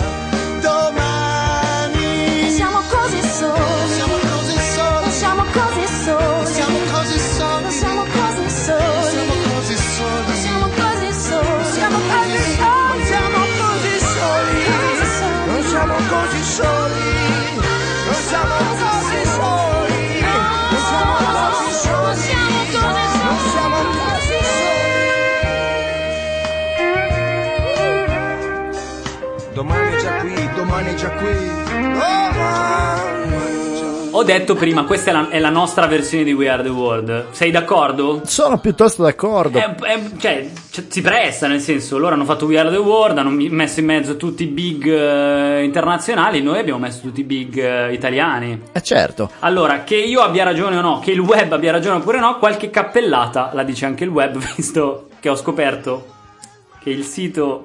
domani. Siamo così soli, siamo così soli, siamo così soli, siamo così soli, siamo così soli, siamo così soli, siamo così soli, siamo così soli, siamo così soli, non siamo così soli, non siamo così soli, non siamo così soli. Domani è già qui, domani è già qui. Domani. Ho detto prima, questa è la, è la nostra versione di We Are The World. Sei d'accordo? Sono piuttosto d'accordo. È, è, cioè, cioè, si presta, nel senso, loro hanno fatto We Are The World, hanno messo in mezzo tutti i big uh, internazionali, noi abbiamo messo tutti i big uh, italiani. Eh certo. Allora, che io abbia ragione o no, che il web abbia ragione oppure no, qualche cappellata la dice anche il web, visto che ho scoperto che il sito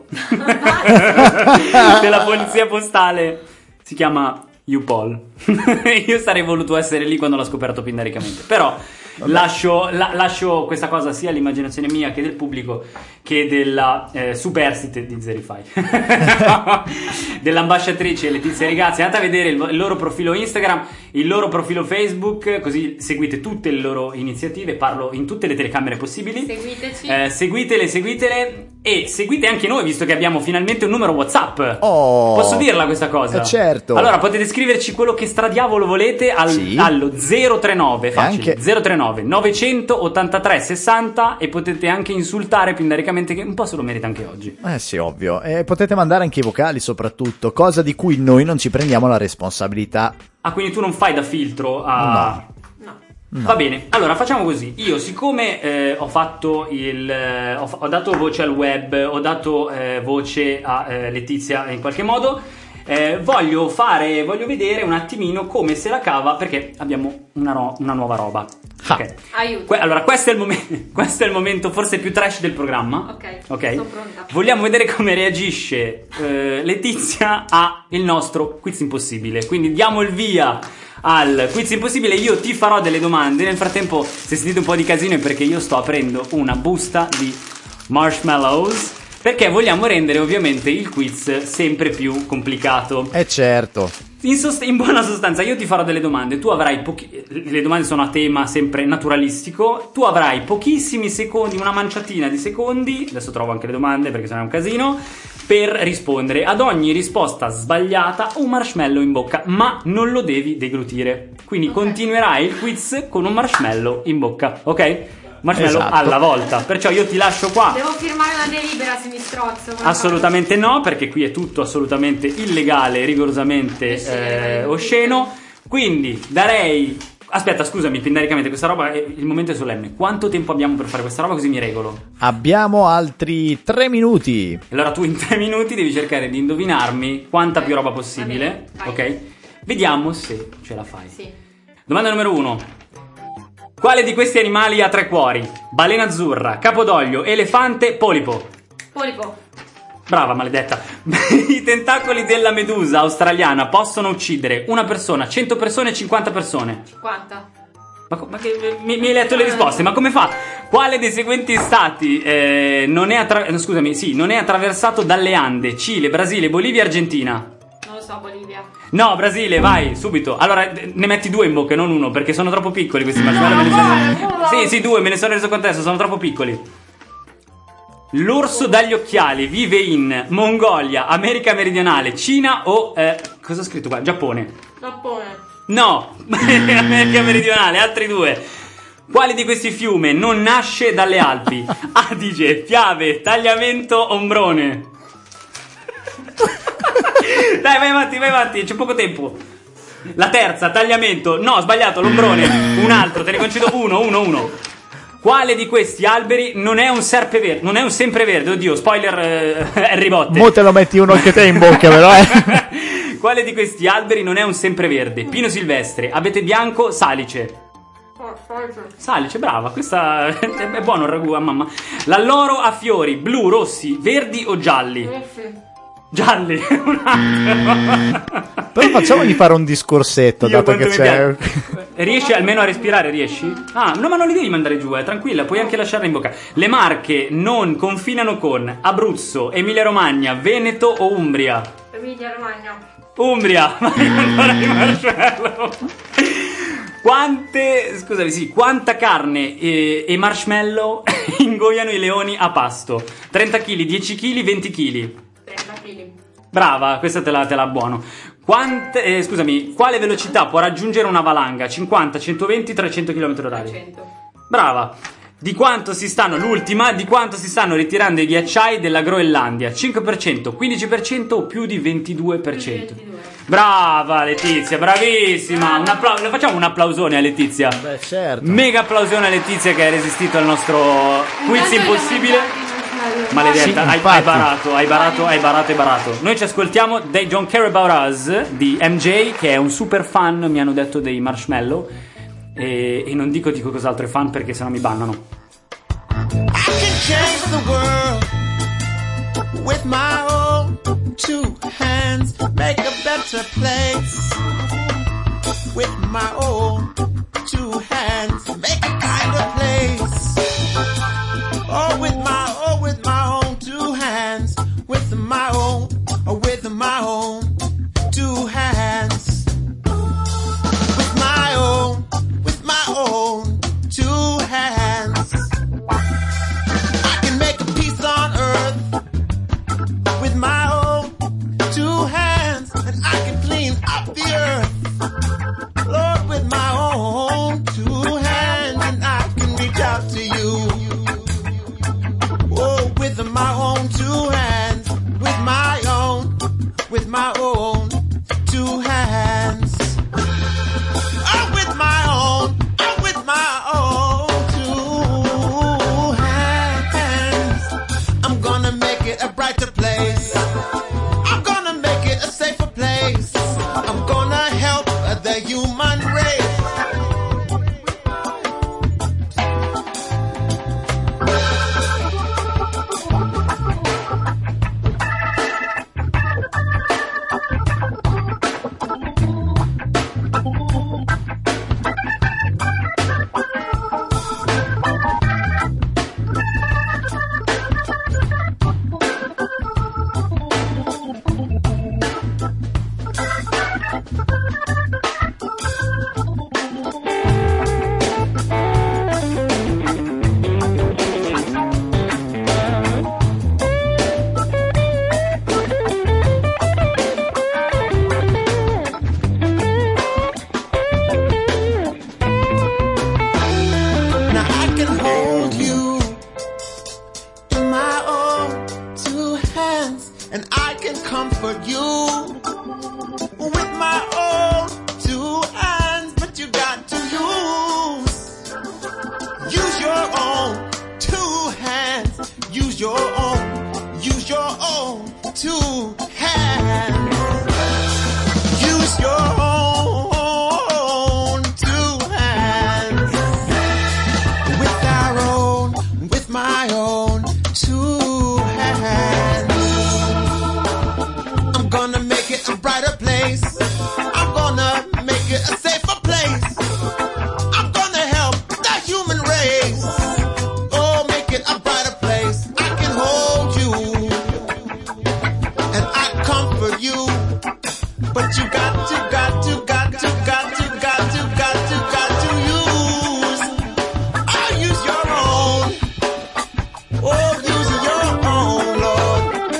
della polizia postale si chiama YouPol. Io sarei voluto essere lì quando l'ho scoperto pindaricamente, però lascio, la, lascio questa cosa sia all'immaginazione mia che del pubblico che della eh, superstite di Zerify dell'ambasciatrice Letizia Rigazzi. Andate a vedere il, il loro profilo Instagram, il loro profilo Facebook, così seguite tutte le loro iniziative. Parlo in tutte le telecamere possibili. Seguiteci. Eh, seguitele, seguitele e seguite anche noi, visto che abbiamo finalmente un numero WhatsApp. Oh, posso dirla questa cosa? Eh, certo. Allora potete scriverci quello che stradiavolo volete al, sì. allo zero trentanove, facile, anche... zero trentanove novecentottantatré sessanta, e potete anche insultare pindaricamente, che un po' se lo merita anche oggi. Eh sì, ovvio. E potete mandare anche i vocali soprattutto, cosa di cui noi non ci prendiamo la responsabilità. Ah, quindi tu non fai da filtro a... No. No. Va bene, allora facciamo così. Io siccome eh, ho fatto il eh, ho, ho dato voce al web, ho dato eh, voce a eh, Letizia in qualche modo, eh, voglio fare voglio vedere un attimino come se la cava, perché abbiamo una, ro- una nuova roba. Ah. Ok. Aiuto. Que- allora questo è il momento questo è il momento forse più trash del programma. Ok, Ok. sono pronta. Vogliamo vedere come reagisce eh, Letizia a il nostro quiz impossibile. Quindi diamo il via al quiz impossibile. Io ti farò delle domande. Nel frattempo, se sentite un po' di casino, è perché io sto aprendo una busta di marshmallows, perché vogliamo rendere ovviamente il quiz sempre più complicato. Eh certo. In, sost- in buona sostanza, io ti farò delle domande. Tu avrai pochi- le domande sono a tema sempre naturalistico. Tu avrai pochissimi secondi, una manciatina di secondi. Adesso trovo anche le domande perché sennò è un casino, per rispondere ad ogni risposta sbagliata un marshmallow in bocca, ma non lo devi deglutire. Quindi Okay. continuerai il quiz con un marshmallow in bocca, ok? Marshmallow Esatto. alla volta. Perciò io ti lascio qua. Devo firmare una delibera se mi strozzo. Assolutamente no, perché qui è tutto assolutamente illegale, rigorosamente eh, osceno. Quindi darei... Aspetta, scusami, pindaricamente, questa roba, è... il momento è solenne. Quanto tempo abbiamo per fare questa roba, così mi regolo? Abbiamo altri tre minuti. Allora tu in tre minuti devi cercare di indovinarmi quanta più roba possibile. Va Ok? bene, Vediamo se ce la fai. Sì. Domanda numero uno. Quale di questi animali ha tre cuori? Balena azzurra, capodoglio, elefante, polipo. Polipo. Brava, maledetta. I tentacoli della medusa australiana possono uccidere una persona, cento persone, cinquanta persone. cinquanta. Ma, co- ma che, mi, mi hai letto le risposte, ma come fa? Quale dei seguenti stati eh, non è attra- no, scusami, sì, non è attraversato dalle Ande? Cile, Brasile, Bolivia, Argentina. Non lo so, Bolivia. No, Brasile, vai, subito. Allora, ne metti due in bocca, non uno, perché sono troppo piccoli questi marshmallow. me ne sono... Sì, sì, due, me ne sono reso conto adesso, sono troppo piccoli. L'orso dagli occhiali vive in Mongolia, America meridionale, Cina o... Eh, cosa ho scritto qua? Giappone. Giappone. No, America meridionale, altri due. Quale di questi fiumi non nasce dalle Alpi? Adige, Piave, Tagliamento, Ombrone. Dai, vai avanti, vai avanti, c'è poco tempo. La terza, Tagliamento. No, sbagliato, l'Ombrone. Un altro, te ne concedo uno, uno, uno. Quale di questi alberi non è un serpeverde? Non è un sempreverde? Oddio, spoiler, eh, Harry Potter. Mo te lo metti uno anche te in bocca, però, eh. Quale di questi alberi non è un sempreverde? Pino silvestre, abete bianco, salice. Oh, forza. Salice, brava, questa è buono il ragù a mamma. L'alloro ha fiori blu, rossi, verdi o gialli? Rossi. Gialli, un altro. Però facciamogli fare un discorsetto, Dio, dato che quanto mi c'è... piace. Riesci almeno a respirare, riesci? Ah, no, ma non li devi mandare giù, eh, tranquilla, puoi anche lasciarla in bocca. Le Marche non confinano con Abruzzo, Emilia Romagna, Veneto o Umbria? Emilia Romagna. Umbria, vai ancora di marshmallow. Quante, scusami, sì, quanta carne e, e marshmallow ingoiano i leoni a pasto? trenta chili, dieci chili, venti chili. trenta chili. Brava, questa te la, te la buono. Quante, eh, scusami, quale velocità può raggiungere una valanga? cinquanta, centoventi, trecento chilometri orari? cento. Brava. Di quanto si stanno, l'ultima, di quanto si stanno ritirando i ghiacciai della Groenlandia? cinque per cento, quindici per cento o più di ventidue per cento? ventidue. Brava Letizia, bravissima. Un appla- le facciamo un applausone a Letizia. Beh, certo. Mega applausone a Letizia che ha resistito al nostro quiz impossibile. Maledetta, Sì, hai, infatti. hai barato, hai barato, hai barato, hai barato. Noi ci ascoltiamo They Don't Care About Us di M J, che è un super fan, mi hanno detto, dei Marshmallow. E, e non dico dico cos'altro è fan perché sennò mi bannano. I can change the world with my own two hands, make a better place with my own two hands, make a kinder place. Oh, with my, oh, with my own two hands, with my own, oh, with my own two hands, with my own, with my own two hands. I can make a peace on earth with my own two hands, and I can clean up the earth, Lord, with my own two hands, and I can reach out to you. Oh, with my own two hands, with my own, with my own two hands. Oh, with my own, oh, with my own two hands. I'm gonna make it a brighter place. I'm gonna make it a safer place. I'm gonna help the human race. Now I can hold you in my own two hands, and I can comfort you with my own two hands. But you got to use, use your own two hands. Use your own, use your own two hands. Use your own two hands. With our own, with my own two hands. I'm gonna make it a brighter place. I'm gonna make it a safer place. I'm gonna help the human race. Oh, make it a brighter place. I can hold you and I comfort you. But you got to, got to, got to, got to, got to, got to, got to use. I'll use your own. Oh, use your own, Lord.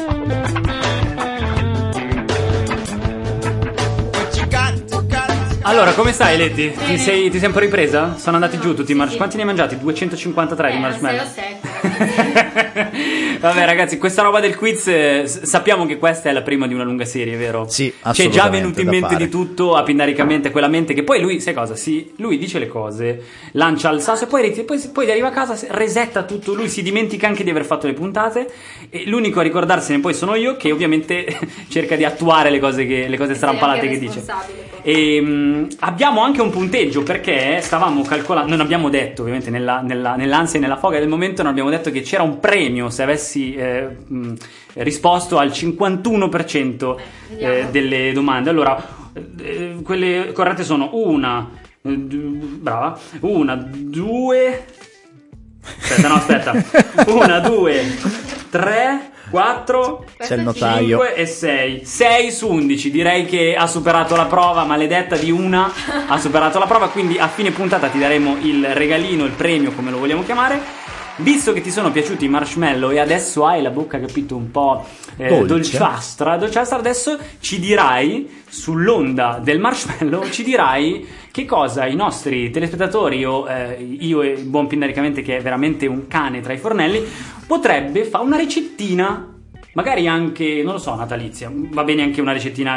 But you got to, got to. Allora, come stai Letti? Ti sei, ti sei un po' ripresa? Sono andati giù tutti i marshmallow. Quanti ne hai mangiati? duecentocinquantatré di Eh, marshmallow. sei o sette. Vabbè ragazzi, questa roba del quiz, eh, s- sappiamo che questa è la prima di una lunga serie, vero? Sì, C'è già assolutamente, venuto in da mente fare. di tutto, a pindaricamente quella mente che poi lui, sai cosa? Si, lui dice le cose, lancia il sasso e poi, rit- poi, poi arriva a casa, se- resetta tutto, lui si dimentica anche di aver fatto le puntate e l'unico a ricordarsene poi sono io, che ovviamente cerca di attuare le cose, che, le cose Sei strampalate anche che dice. responsabile, poi. E mh, abbiamo anche un punteggio perché stavamo calcolando, non abbiamo detto ovviamente nella, nella, nell'ansia e nella foga del momento, non abbiamo detto che c'era un premio se avessi eh, mh, risposto al cinquantuno per cento Vediamo. eh, delle domande. Allora, eh, quelle corrette sono una, eh, du- brava, una, due, aspetta, no, aspetta, una, due, tre, quattro, C'è il notaio. cinque e sei. sei su undici. Direi che ha superato la prova, maledetta di una. Ha superato la prova, quindi a fine puntata ti daremo il regalino, il premio, come lo vogliamo chiamare. Visto che ti sono piaciuti i marshmallow e adesso hai la bocca, capito, un po' eh, Dolce. dolciastra, dolciastra, adesso ci dirai, sull'onda del marshmallow, ci dirai che cosa i nostri telespettatori o eh, io e il buon Pindaricamente, che è veramente un cane tra i fornelli, potrebbe fare una ricettina, magari anche, non lo so, natalizia, va bene anche una ricettina che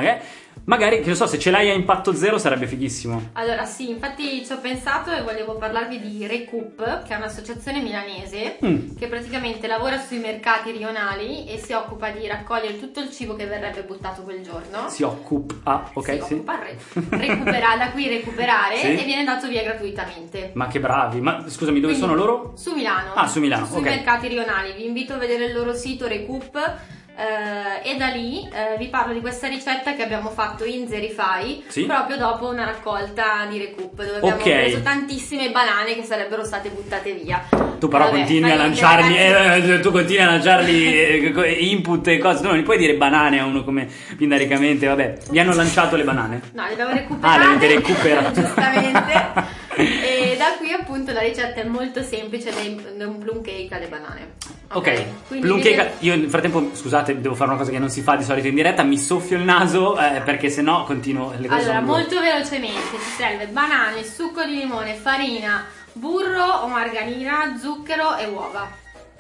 Magari, che ne so, se ce l'hai a impatto zero sarebbe fighissimo. Allora sì, infatti ci ho pensato e volevo parlarvi di Recoup, che è un'associazione milanese Mm. che praticamente lavora sui mercati rionali e si occupa di raccogliere tutto il cibo che verrebbe buttato quel giorno. Si occupa, ah, ok, si sì. occupa, re- recupera, da qui recuperare Sì. e viene dato via gratuitamente. Ma che bravi. Ma scusami, dove Quindi, sono loro? Su Milano. Ah, su Milano, Sui ok. mercati rionali. Vi invito a vedere il loro sito Recoup. eh, e da lì eh, vi parlo di questa ricetta che abbiamo fatto in Zerify Sì. proprio dopo una raccolta di Recoup dove abbiamo Ok. preso tantissime banane che sarebbero state buttate via. Tu però Vabbè, continui a fai niente, lanciargli ragazzi. eh, tu continui a lanciargli eh, input e cose. Tu non gli puoi dire banane a uno come Pindaricamente, vabbè. Gli hanno lanciato le banane. No, le abbiamo Ah, recuperate. le avete recuperate. Giustamente. E da qui appunto la ricetta è molto semplice, è un plum cake alle banane. Ok, Quindi plum vi- cake. Io nel frattempo, scusate, devo fare una cosa che non si fa di solito in diretta. Mi soffio il naso eh, perché sennò continuo le cose. Allora, sono due. molto velocemente ci serve banane, succo di limone, farina, burro o margarina, zucchero e uova.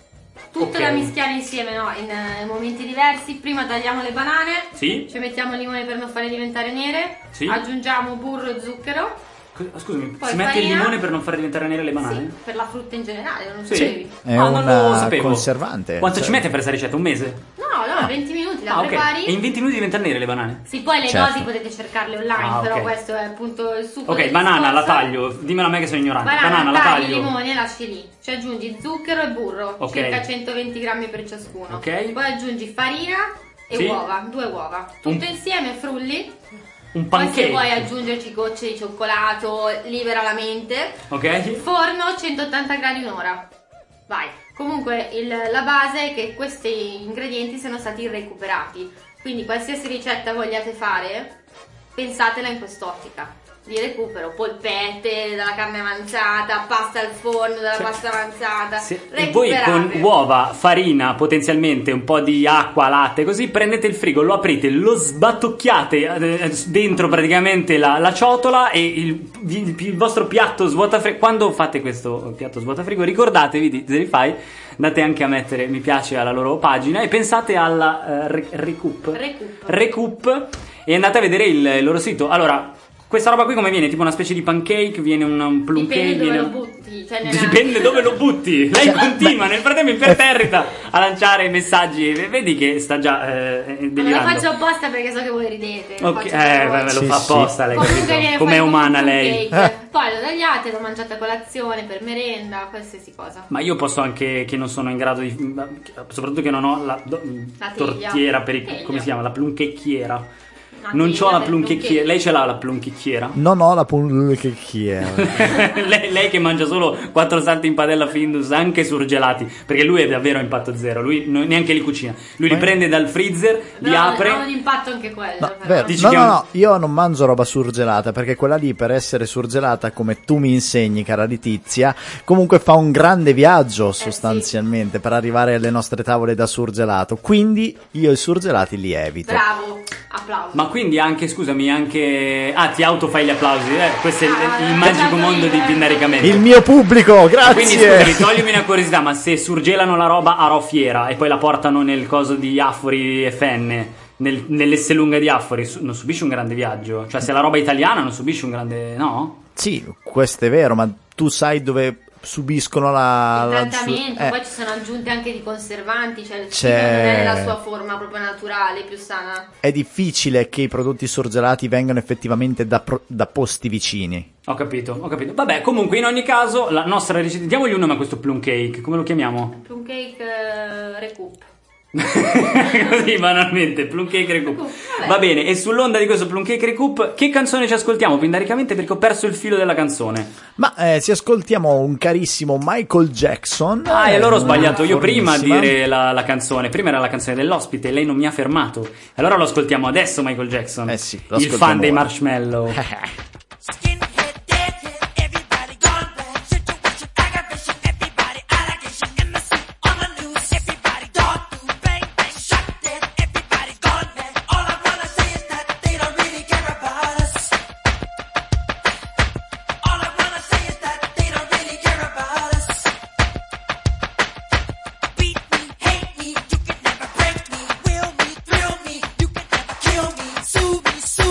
Tutto Ok. da mischiare insieme, no? In eh, momenti diversi. Prima tagliamo le banane, Sì? ci mettiamo il limone per non farle diventare nere, Sì. aggiungiamo burro e zucchero. Scusami, Poi si mette il farina. limone per non far diventare nere le banane? Sì, per la frutta in generale, non Sì. sapevi. È Ah, non lo un sapevo. conservante. Quanto cioè- ci mette a fare questa ricetta? Un mese? No, no, venti minuti la Ah, ok. prepari. E in venti minuti diventano nere le banane? Sì, poi le Certo. dosi potete cercarle online, Ah, però ok. questo è appunto il succo Ok, del banana la discorso. taglio. Dimmelo a me che sono ignorante. Banana, Banana la tagli, taglio. limone e lasci lì. Ci aggiungi zucchero e burro, Ok. circa centoventi grammi per ciascuno. Ok. Poi aggiungi farina e Sì. uova, due uova. Tutto Un- insieme frulli. Un Poi pancake. se vuoi aggiungerci gocce di cioccolato, libera la mente. Ok? Forno centottanta gradi un'ora. Vai. Comunque il- la base è che questi ingredienti siano stati recuperati. Quindi qualsiasi ricetta vogliate fare, pensatela in quest'ottica. Di recupero, polpette dalla carne avanzata, pasta al forno dalla Cioè, pasta avanzata. Se- e voi con recuperate. uova, farina, potenzialmente un po' di acqua, latte, così prendete il frigo, lo aprite, lo sbattocchiate eh, dentro praticamente la, la ciotola e il, il- il vostro piatto svuotafrigo. Quando fate questo piatto svuotafrigo, ricordatevi di Zerify, andate anche a mettere mi piace alla loro pagina e pensate alla eh, re- Recoup. Recoup. Recoup e andate a vedere il, il loro sito. Allora, questa roba qui come viene? Tipo una specie di pancake? Viene un, un plum Dipende cake? dove viene- lo butti. Cioè nella- Dipende dove lo butti. Lei continua nel frattempo imperterrita a lanciare i messaggi. Vedi che sta già eh, Ma lo delirando. faccio apposta perché so che voi ridete. lo Ok, faccio per eh, voi. vabbè, lo Sì, fa sì. apposta lei, Comunque capito? viene Com'è fuori umana un lei. cake. Poi lo tagliate, lo mangiate a colazione, per merenda, qualsiasi cosa. Ma io posso anche che non sono in grado di. Soprattutto che non ho la, do- La teglia. tortiera per i. Teglia. Come si chiama? La plunchecchiera. Una Non teglia c'ho la per plunchecchiera. plum Lei ce l'ha la plunchecchiera? Non ho la punchecchiera. lei, lei che mangia solo quattro salti in padella Findus anche surgelati, perché lui è davvero a impatto zero, lui non- neanche li cucina, lui li Ma- prende dal freezer, li No, apre. ha un impatto anche quello. No, però. vero. Dici no, che no, è un- no, io non mangio roba surgelata perché quella lì per essere surgelata come tu mi insegni, cara Letizia, comunque fa un grande viaggio sostanzialmente per arrivare alle nostre tavole da surgelato. Quindi io i surgelati li evito. Bravo, applauso. Ma quindi anche, scusami, anche. Ah, ti autofai gli applausi, eh? Questo è il, Ah, il magico lasciato mondo lì, di eh. Pindaricamente. Il mio pubblico, Quindi scusami, grazie. toglimi una curiosità, ma se surgelano la roba a roffiera e poi la portano nel coso di Affori e Fenne, nel, nell'Esselunga di Affori, su- non subisci un grande viaggio? Cioè, se la roba è italiana non subisci un grande. No? Sì, questo è vero, ma tu sai dove subiscono la, il la- trattamento, eh, poi ci sono aggiunte anche di conservanti, cioè il cibo C'è- non è nella sua forma proprio naturale, più sana. è difficile che i prodotti surgelati vengano effettivamente da, pro- da posti vicini. Ho capito, ho capito. Vabbè, comunque, in ogni caso, la nostra ricetta. Diamogli un nome a questo plum cake, come lo chiamiamo? Plum cake eh, recoup. Così banalmente, plum cake recoup. Vabbè. Va bene, e sull'onda di questo plum cake recoup, che canzone ci ascoltiamo Pindaricamente? Perché ho perso il filo della canzone. Ma eh, se ascoltiamo un carissimo Michael Jackson. Ah, e allora ho sbagliato io prima a formissima. dire la, la canzone. Prima era la canzone dell'ospite, lei non mi ha fermato. Allora lo ascoltiamo adesso, Michael Jackson. Eh sì, lo il ascoltiamo fan dei ora. Marshmallow. Skinhead, deadhead, everybody gone bad. Situation, aggravation, everybody allegation. In the suit, on the news, everybody dog food. Bang, bang, shot dead, everybody's gone mad. All I wanna say is that they don't really care about us. All I wanna say is that they don't really care about us. Beat me, hate me, you can never break me. Will me, thrill me, you can never kill me. Sue me, sue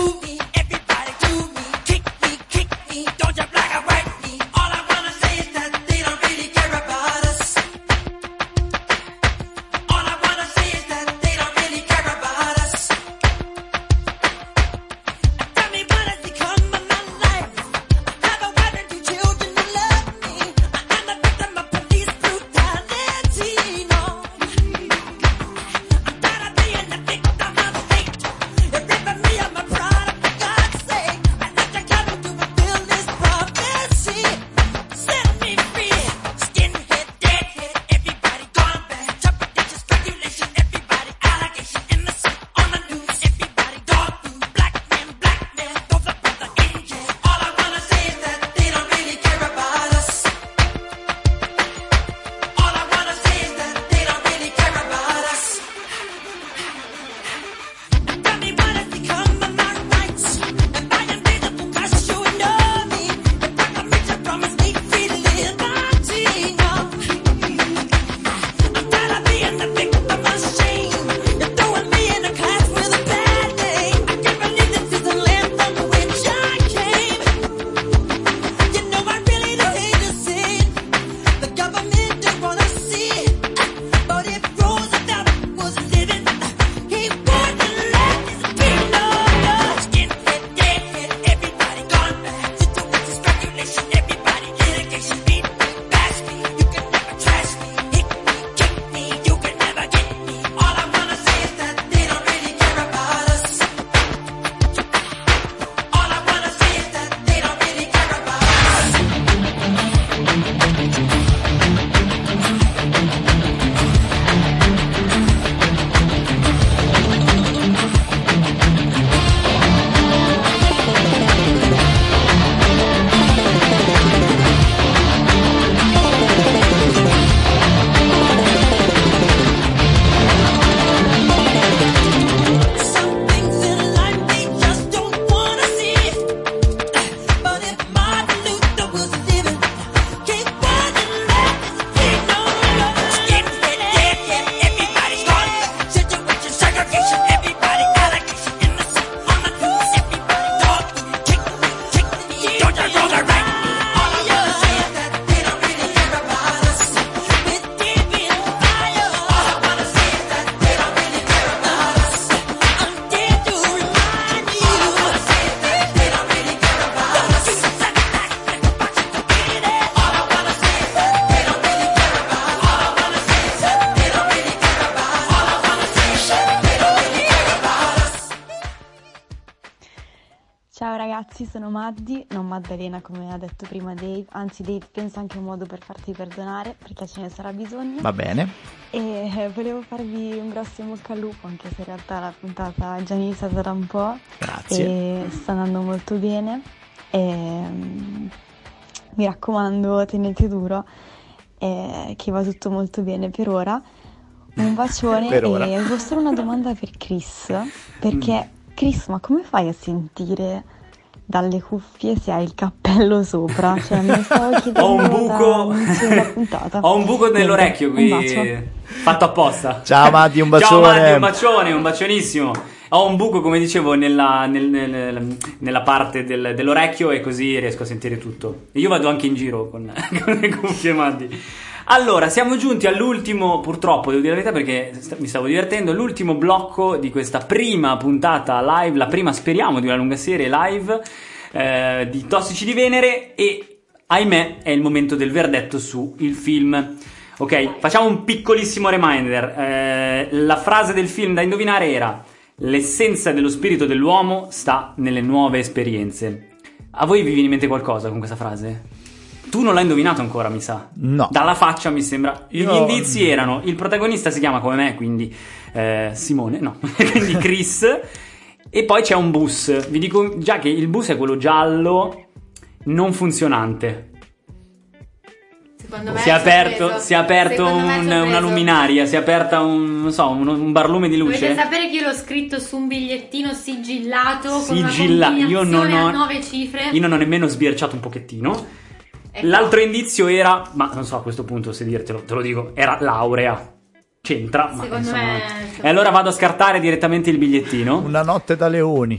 ragazzi, sono Maddi, non Maddalena come ha detto prima Dave, anzi Dave pensa anche a un modo per farti perdonare perché ce ne sarà bisogno. Va bene. E eh, volevo farvi un grosso in bocca al lupo, anche se in realtà la puntata è già iniziata da un po'. Grazie. E sta andando molto bene. E, mm, mi raccomando, tenete duro, eh, che va tutto molto bene per ora. Un bacione. Per ora. E avevo solo una domanda per Chris, perché Chris, ma come fai a sentire dalle cuffie se hai il cappello sopra? Cioè, mi stavo chiedendo Ho un buco dall'inizio della puntata. Ho un buco nell'orecchio qui, Un bacio. fatto apposta. Ciao Maddi, un Ciao bacione. Maddi, un bacione, un bacionissimo. Ho un buco, come dicevo, nella, nel- nel- nella parte del- dell'orecchio e così riesco a sentire tutto. E io vado anche in giro con, con le cuffie, Maddi. Allora, siamo giunti all'ultimo, purtroppo devo dire la verità perché sta- mi stavo divertendo, l'ultimo blocco di questa prima puntata live, la prima speriamo di una lunga serie live eh, di Tossici di Venere, e ahimè è il momento del verdetto su il film. Ok, facciamo un piccolissimo reminder. Eh, la frase del film da indovinare era: l'essenza dello spirito dell'uomo sta nelle nuove esperienze. A voi vi viene in mente qualcosa con questa frase? Tu non l'hai indovinato ancora, mi sa. No. Dalla faccia mi sembra. Io- Gli indizi erano: il protagonista si chiama come me, quindi eh, Simone, no, quindi Chris. E poi c'è un bus. Vi dico già che il bus è quello giallo non funzionante. Secondo me Si è aperto, sorpreso. si è aperto Secondo me è un- sorpreso. una luminaria, si è aperta un, non so, un, un barlume di Dovete luce. sapere che io l'ho scritto su un bigliettino sigillato Sigilla- con una io non combinazione ho- a nove cifre. Io non ho nemmeno sbirciato un pochettino. Ecco. L'altro indizio era, ma non so a questo punto se dirtelo, te lo dico, era laurea. C'entra, ma Secondo insomma. me- E allora vado a scartare direttamente il bigliettino. Una notte da leoni.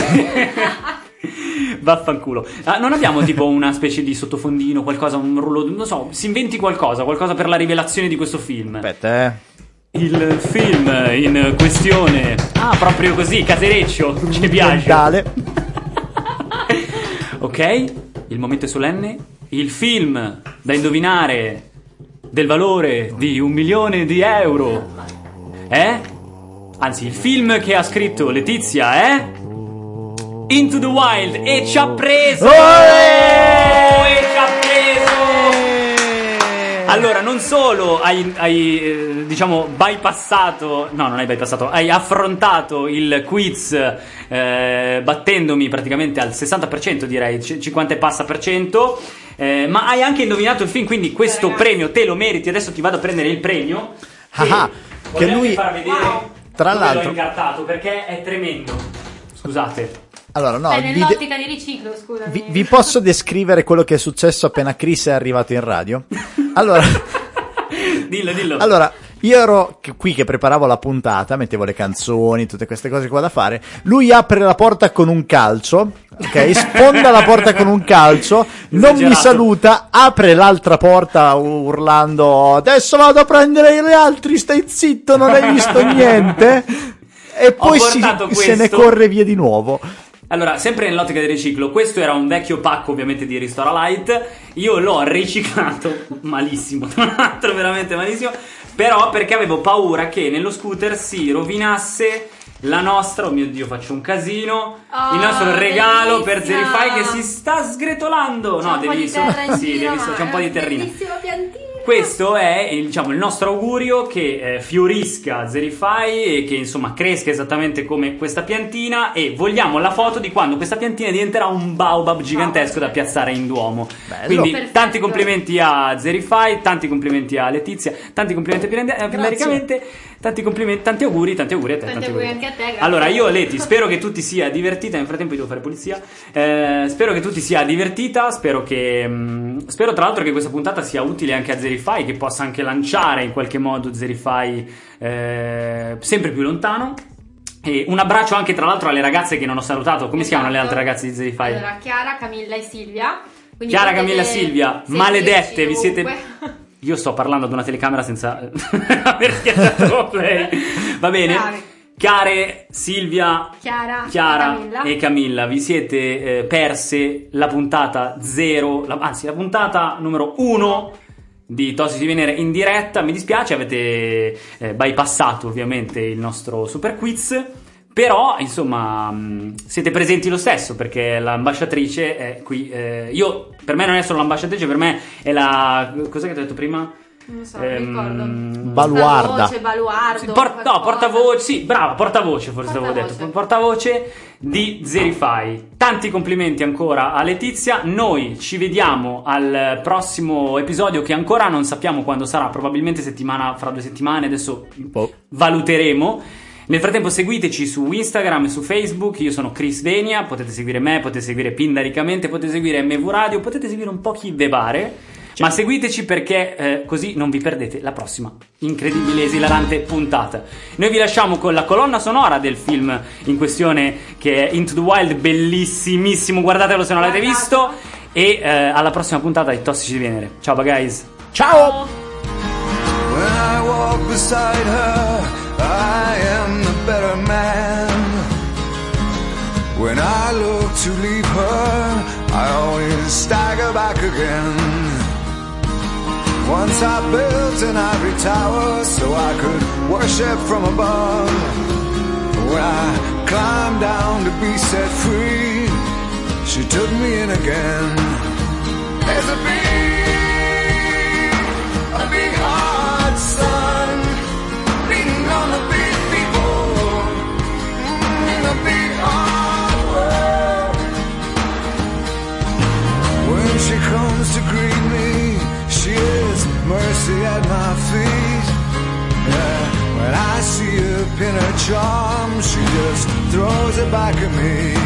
Vaffanculo. Ah, non abbiamo tipo una specie di sottofondino, qualcosa, un rullo, non so, si inventi qualcosa, qualcosa per la rivelazione di questo film. Aspetta, eh. Il film in questione. Ah, proprio così, casereccio, ci piace. Mentale. Ok, il momento è solenne. Il film da indovinare del valore di un milione di euro è, anzi, il film che ha scritto Letizia è Into the Wild, e ci ha preso! Oh! E ci ha preso! Allora, non solo hai, hai eh, diciamo bypassato, no, non hai bypassato, hai affrontato il quiz eh, battendomi praticamente al sessanta per cento, direi, c- cinquanta e passa per cento, eh, ma hai anche indovinato il film, quindi questo Ragazzi. premio te lo meriti. Adesso ti vado a prendere il premio. Ah, che vorrei lui- far vedere tra dove l'altro- l'ho incartato, perché è tremendo. Scusate. Allora, no, Sei vi, de- nell'ottica di riciclo, scusami. vi- vi posso descrivere quello che è successo appena Chris è arrivato in radio? Allora, Dillo, dillo. allora io ero che- qui che preparavo la puntata, mettevo le canzoni, tutte queste cose qua da fare. Lui apre la porta con un calcio, ok? Sfonda la porta con un calcio, non mi Esagerato. saluta, apre l'altra porta urlando: adesso vado a prendere gli altri, stai zitto, non hai visto niente? E poi si, portato se ne questo. corre via di nuovo. Allora, sempre nell'ottica del riciclo, questo era un vecchio pacco ovviamente di Ristora Light, io l'ho riciclato malissimo, tra l'altro veramente malissimo, però perché avevo paura che nello scooter si rovinasse la nostra, oh mio Dio, faccio un casino, Oh, il nostro regalo per bellissima. Zerify che si sta sgretolando. C'è No, un po' devi di terra in sì, giro, devi ma c'è un po' è di una terrina. bellissima piantina. Questo è il, diciamo, il nostro augurio, che eh, fiorisca Zerify e che insomma cresca esattamente come questa piantina, e vogliamo la foto di quando questa piantina diventerà un baobab gigantesco da piazzare in Duomo. Bello. Quindi Perfetto. tanti complimenti a Zerify, tanti complimenti a Letizia, tanti complimenti a Pirende- a Periodicamente, tanti complimenti, tanti auguri, tanti auguri a te. Tanti auguri anche a te, grazie. Allora, io Leti, spero che tu ti sia divertita, nel frattempo io devo fare pulizia. Eh, spero che tu ti sia divertita, spero che mh, spero tra l'altro che questa puntata sia utile anche a Zerify, che possa anche lanciare in qualche modo Zerify eh, sempre più lontano. E un abbraccio anche tra l'altro alle ragazze che non ho salutato. Come si chiamano le altre ragazze di Zerify? Allora, Chiara, Camilla e Silvia. Quindi Chiara, potete Camilla e Silvia, seguirci maledette, vi siete... ovunque. Io sto parlando ad una telecamera senza aver schiacciato play. Va bene? Bravi. Care, Silvia, Chiara, Chiara e Camilla. e Camilla, vi siete eh, perse la puntata zero, la- anzi la puntata numero uno di Tossici di Venere in diretta. Mi dispiace, avete eh, bypassato ovviamente il nostro super quiz, Però, insomma, mh, siete presenti lo stesso, perché l'ambasciatrice è qui. Eh, io, per me non è solo l'ambasciatrice, per me è la... Cos'è che ti ho detto prima? Non so, non ricordo. Baluarda. Portavoce, baluardo. Sì, por- no, portavoce, sì, brava, portavoce forse Portavoce. avevo detto. Portavoce di Zerify. Tanti complimenti ancora a Letizia. Noi ci vediamo al prossimo episodio, che ancora non sappiamo quando sarà, probabilmente settimana, fra due settimane, adesso Oh. valuteremo. Nel frattempo seguiteci su Instagram e su Facebook. Io sono Chris Denia, potete seguire me, potete seguire Pindaricamente, potete seguire M V Radio, potete seguire un po' chi ve pare. Ma seguiteci, perché eh, così non vi perdete la prossima incredibile, esilarante puntata. Noi vi lasciamo con la colonna sonora del film in questione, che è Into the Wild, bellissimissimo, guardatelo se non l'avete visto. E eh, alla prossima puntata di Tossici di Venere. Ciao guys. Ciao. When I walk beside her, I am the better man. When I look to leave her, I always stagger back again. Once I built an ivory tower so I could worship from above. When I climbed down to be set free, she took me in again. There's a big, a big hard sun beating on the big people in a big hard world. When she comes to greet me, she is mercy at my feet. Yeah, when I see her pin her charm, she just throws it back at me.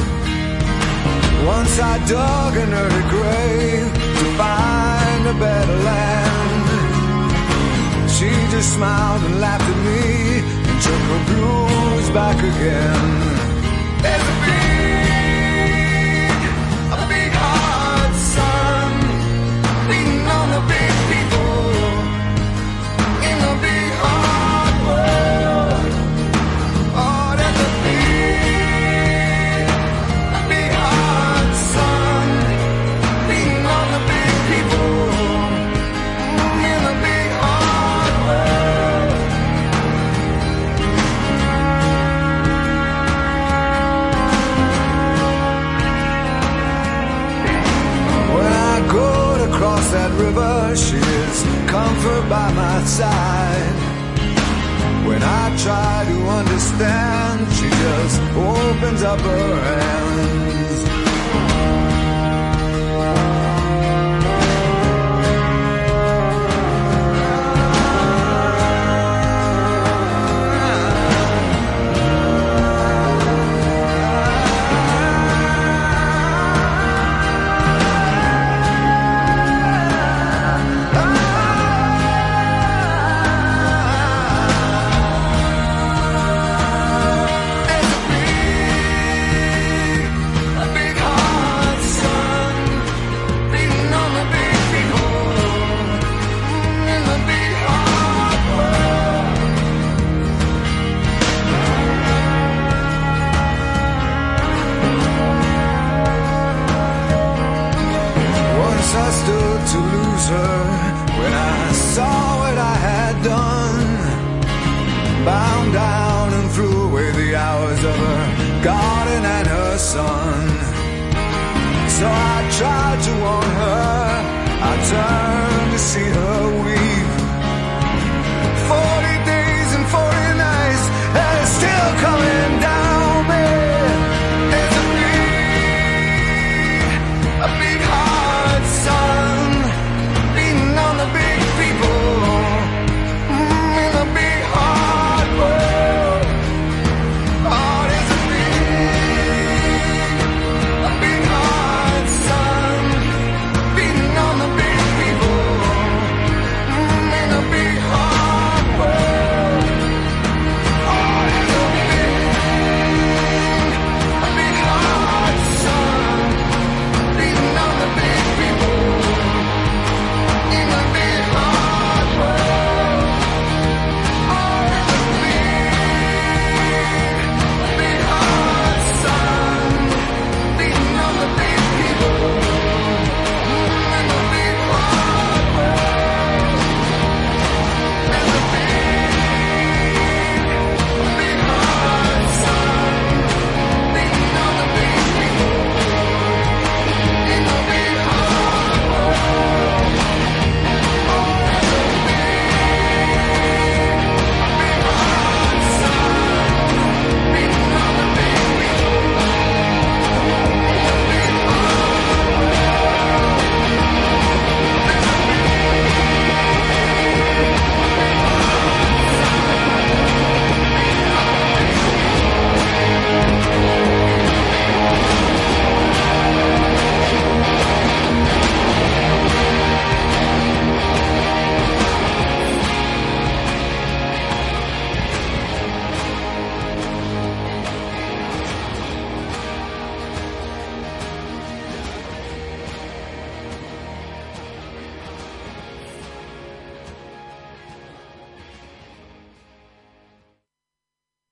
Once I dug an early grave to find a better land. She just smiled and laughed at me and took her blues back again. There's a big, a big hard sun beating on the big people in the big hard world. Oh, there's a big, a big hard sun beating on the big people in the big hard world. When I go to cross that river, she is comfort by my side. When I try to understand, she just opens up her hand.